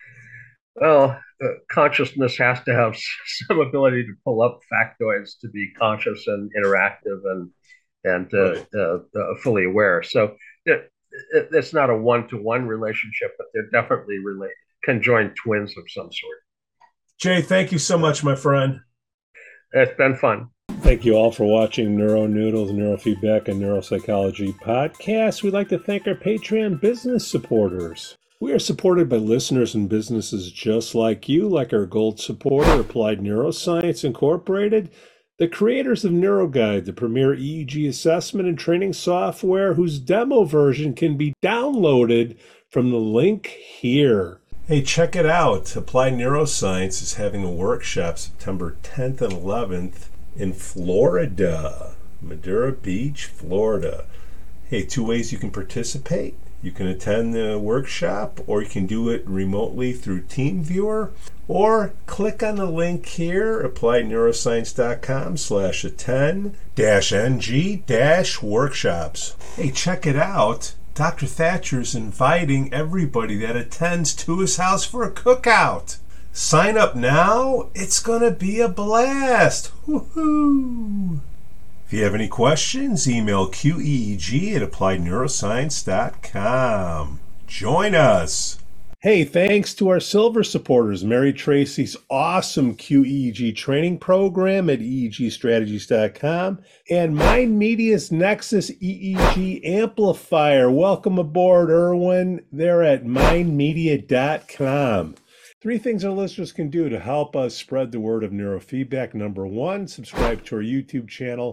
Well, uh, consciousness has to have some ability to pull up factoids to be conscious and interactive and and uh, right. uh, uh, fully aware. So it, it, it's not a one-to-one relationship, but they're definitely related, conjoined twins of some sort. Jay, thank you so much, my friend. It's been fun. Thank you all for watching Neuro Noodles, Neurofeedback, and Neuropsychology podcast. We'd like to thank our Patreon business supporters. We are supported by listeners and businesses just like you, like our gold supporter, Applied Neuroscience Incorporated, the creators of NeuroGuide, the premier E E G assessment and training software whose demo version can be downloaded from the link here. Hey, check it out. Applied Neuroscience is having a workshop September tenth and eleventh in Florida, Madera Beach, Florida. Hey, two ways you can participate. You can attend the workshop, or you can do it remotely through TeamViewer, or click on the link here, appliedneuroscience.com slash attend dash ng dash workshops. Hey, check it out. Doctor Thatcher's inviting everybody that attends to his house for a cookout. Sign up now. It's going to be a blast. Woohoo! If you have any questions, email Q E E G at applied neuroscience dot com. Join us. Hey, thanks to our silver supporters, Mary Tracy's awesome Q E E G training program at E E G strategies dot com and Mind Media's Nexus E E G amplifier. Welcome aboard, Erwin. They're at mind media dot com. Three things our listeners can do to help us spread the word of neurofeedback. Number one, subscribe to our YouTube channel.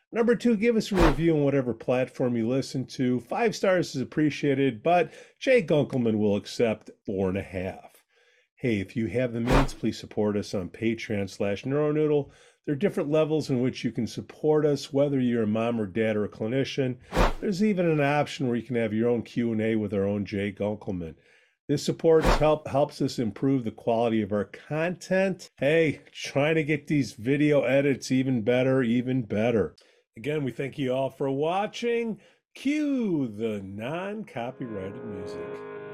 Number two, give us a review on whatever platform you listen to. Five stars is appreciated, but Jay Gunkelman will accept four and a half. Hey, if you have the means, please support us on Patreon slash NeuroNoodle. There are different levels in which you can support us, whether you're a mom or dad or a clinician. There's even an option where you can have your own Q and A with our own Jay Gunkelman. This support help, helps us improve the quality of our content. Hey, trying to get these video edits even better, even better. Again, we thank you all for watching. Cue the non-copyrighted music.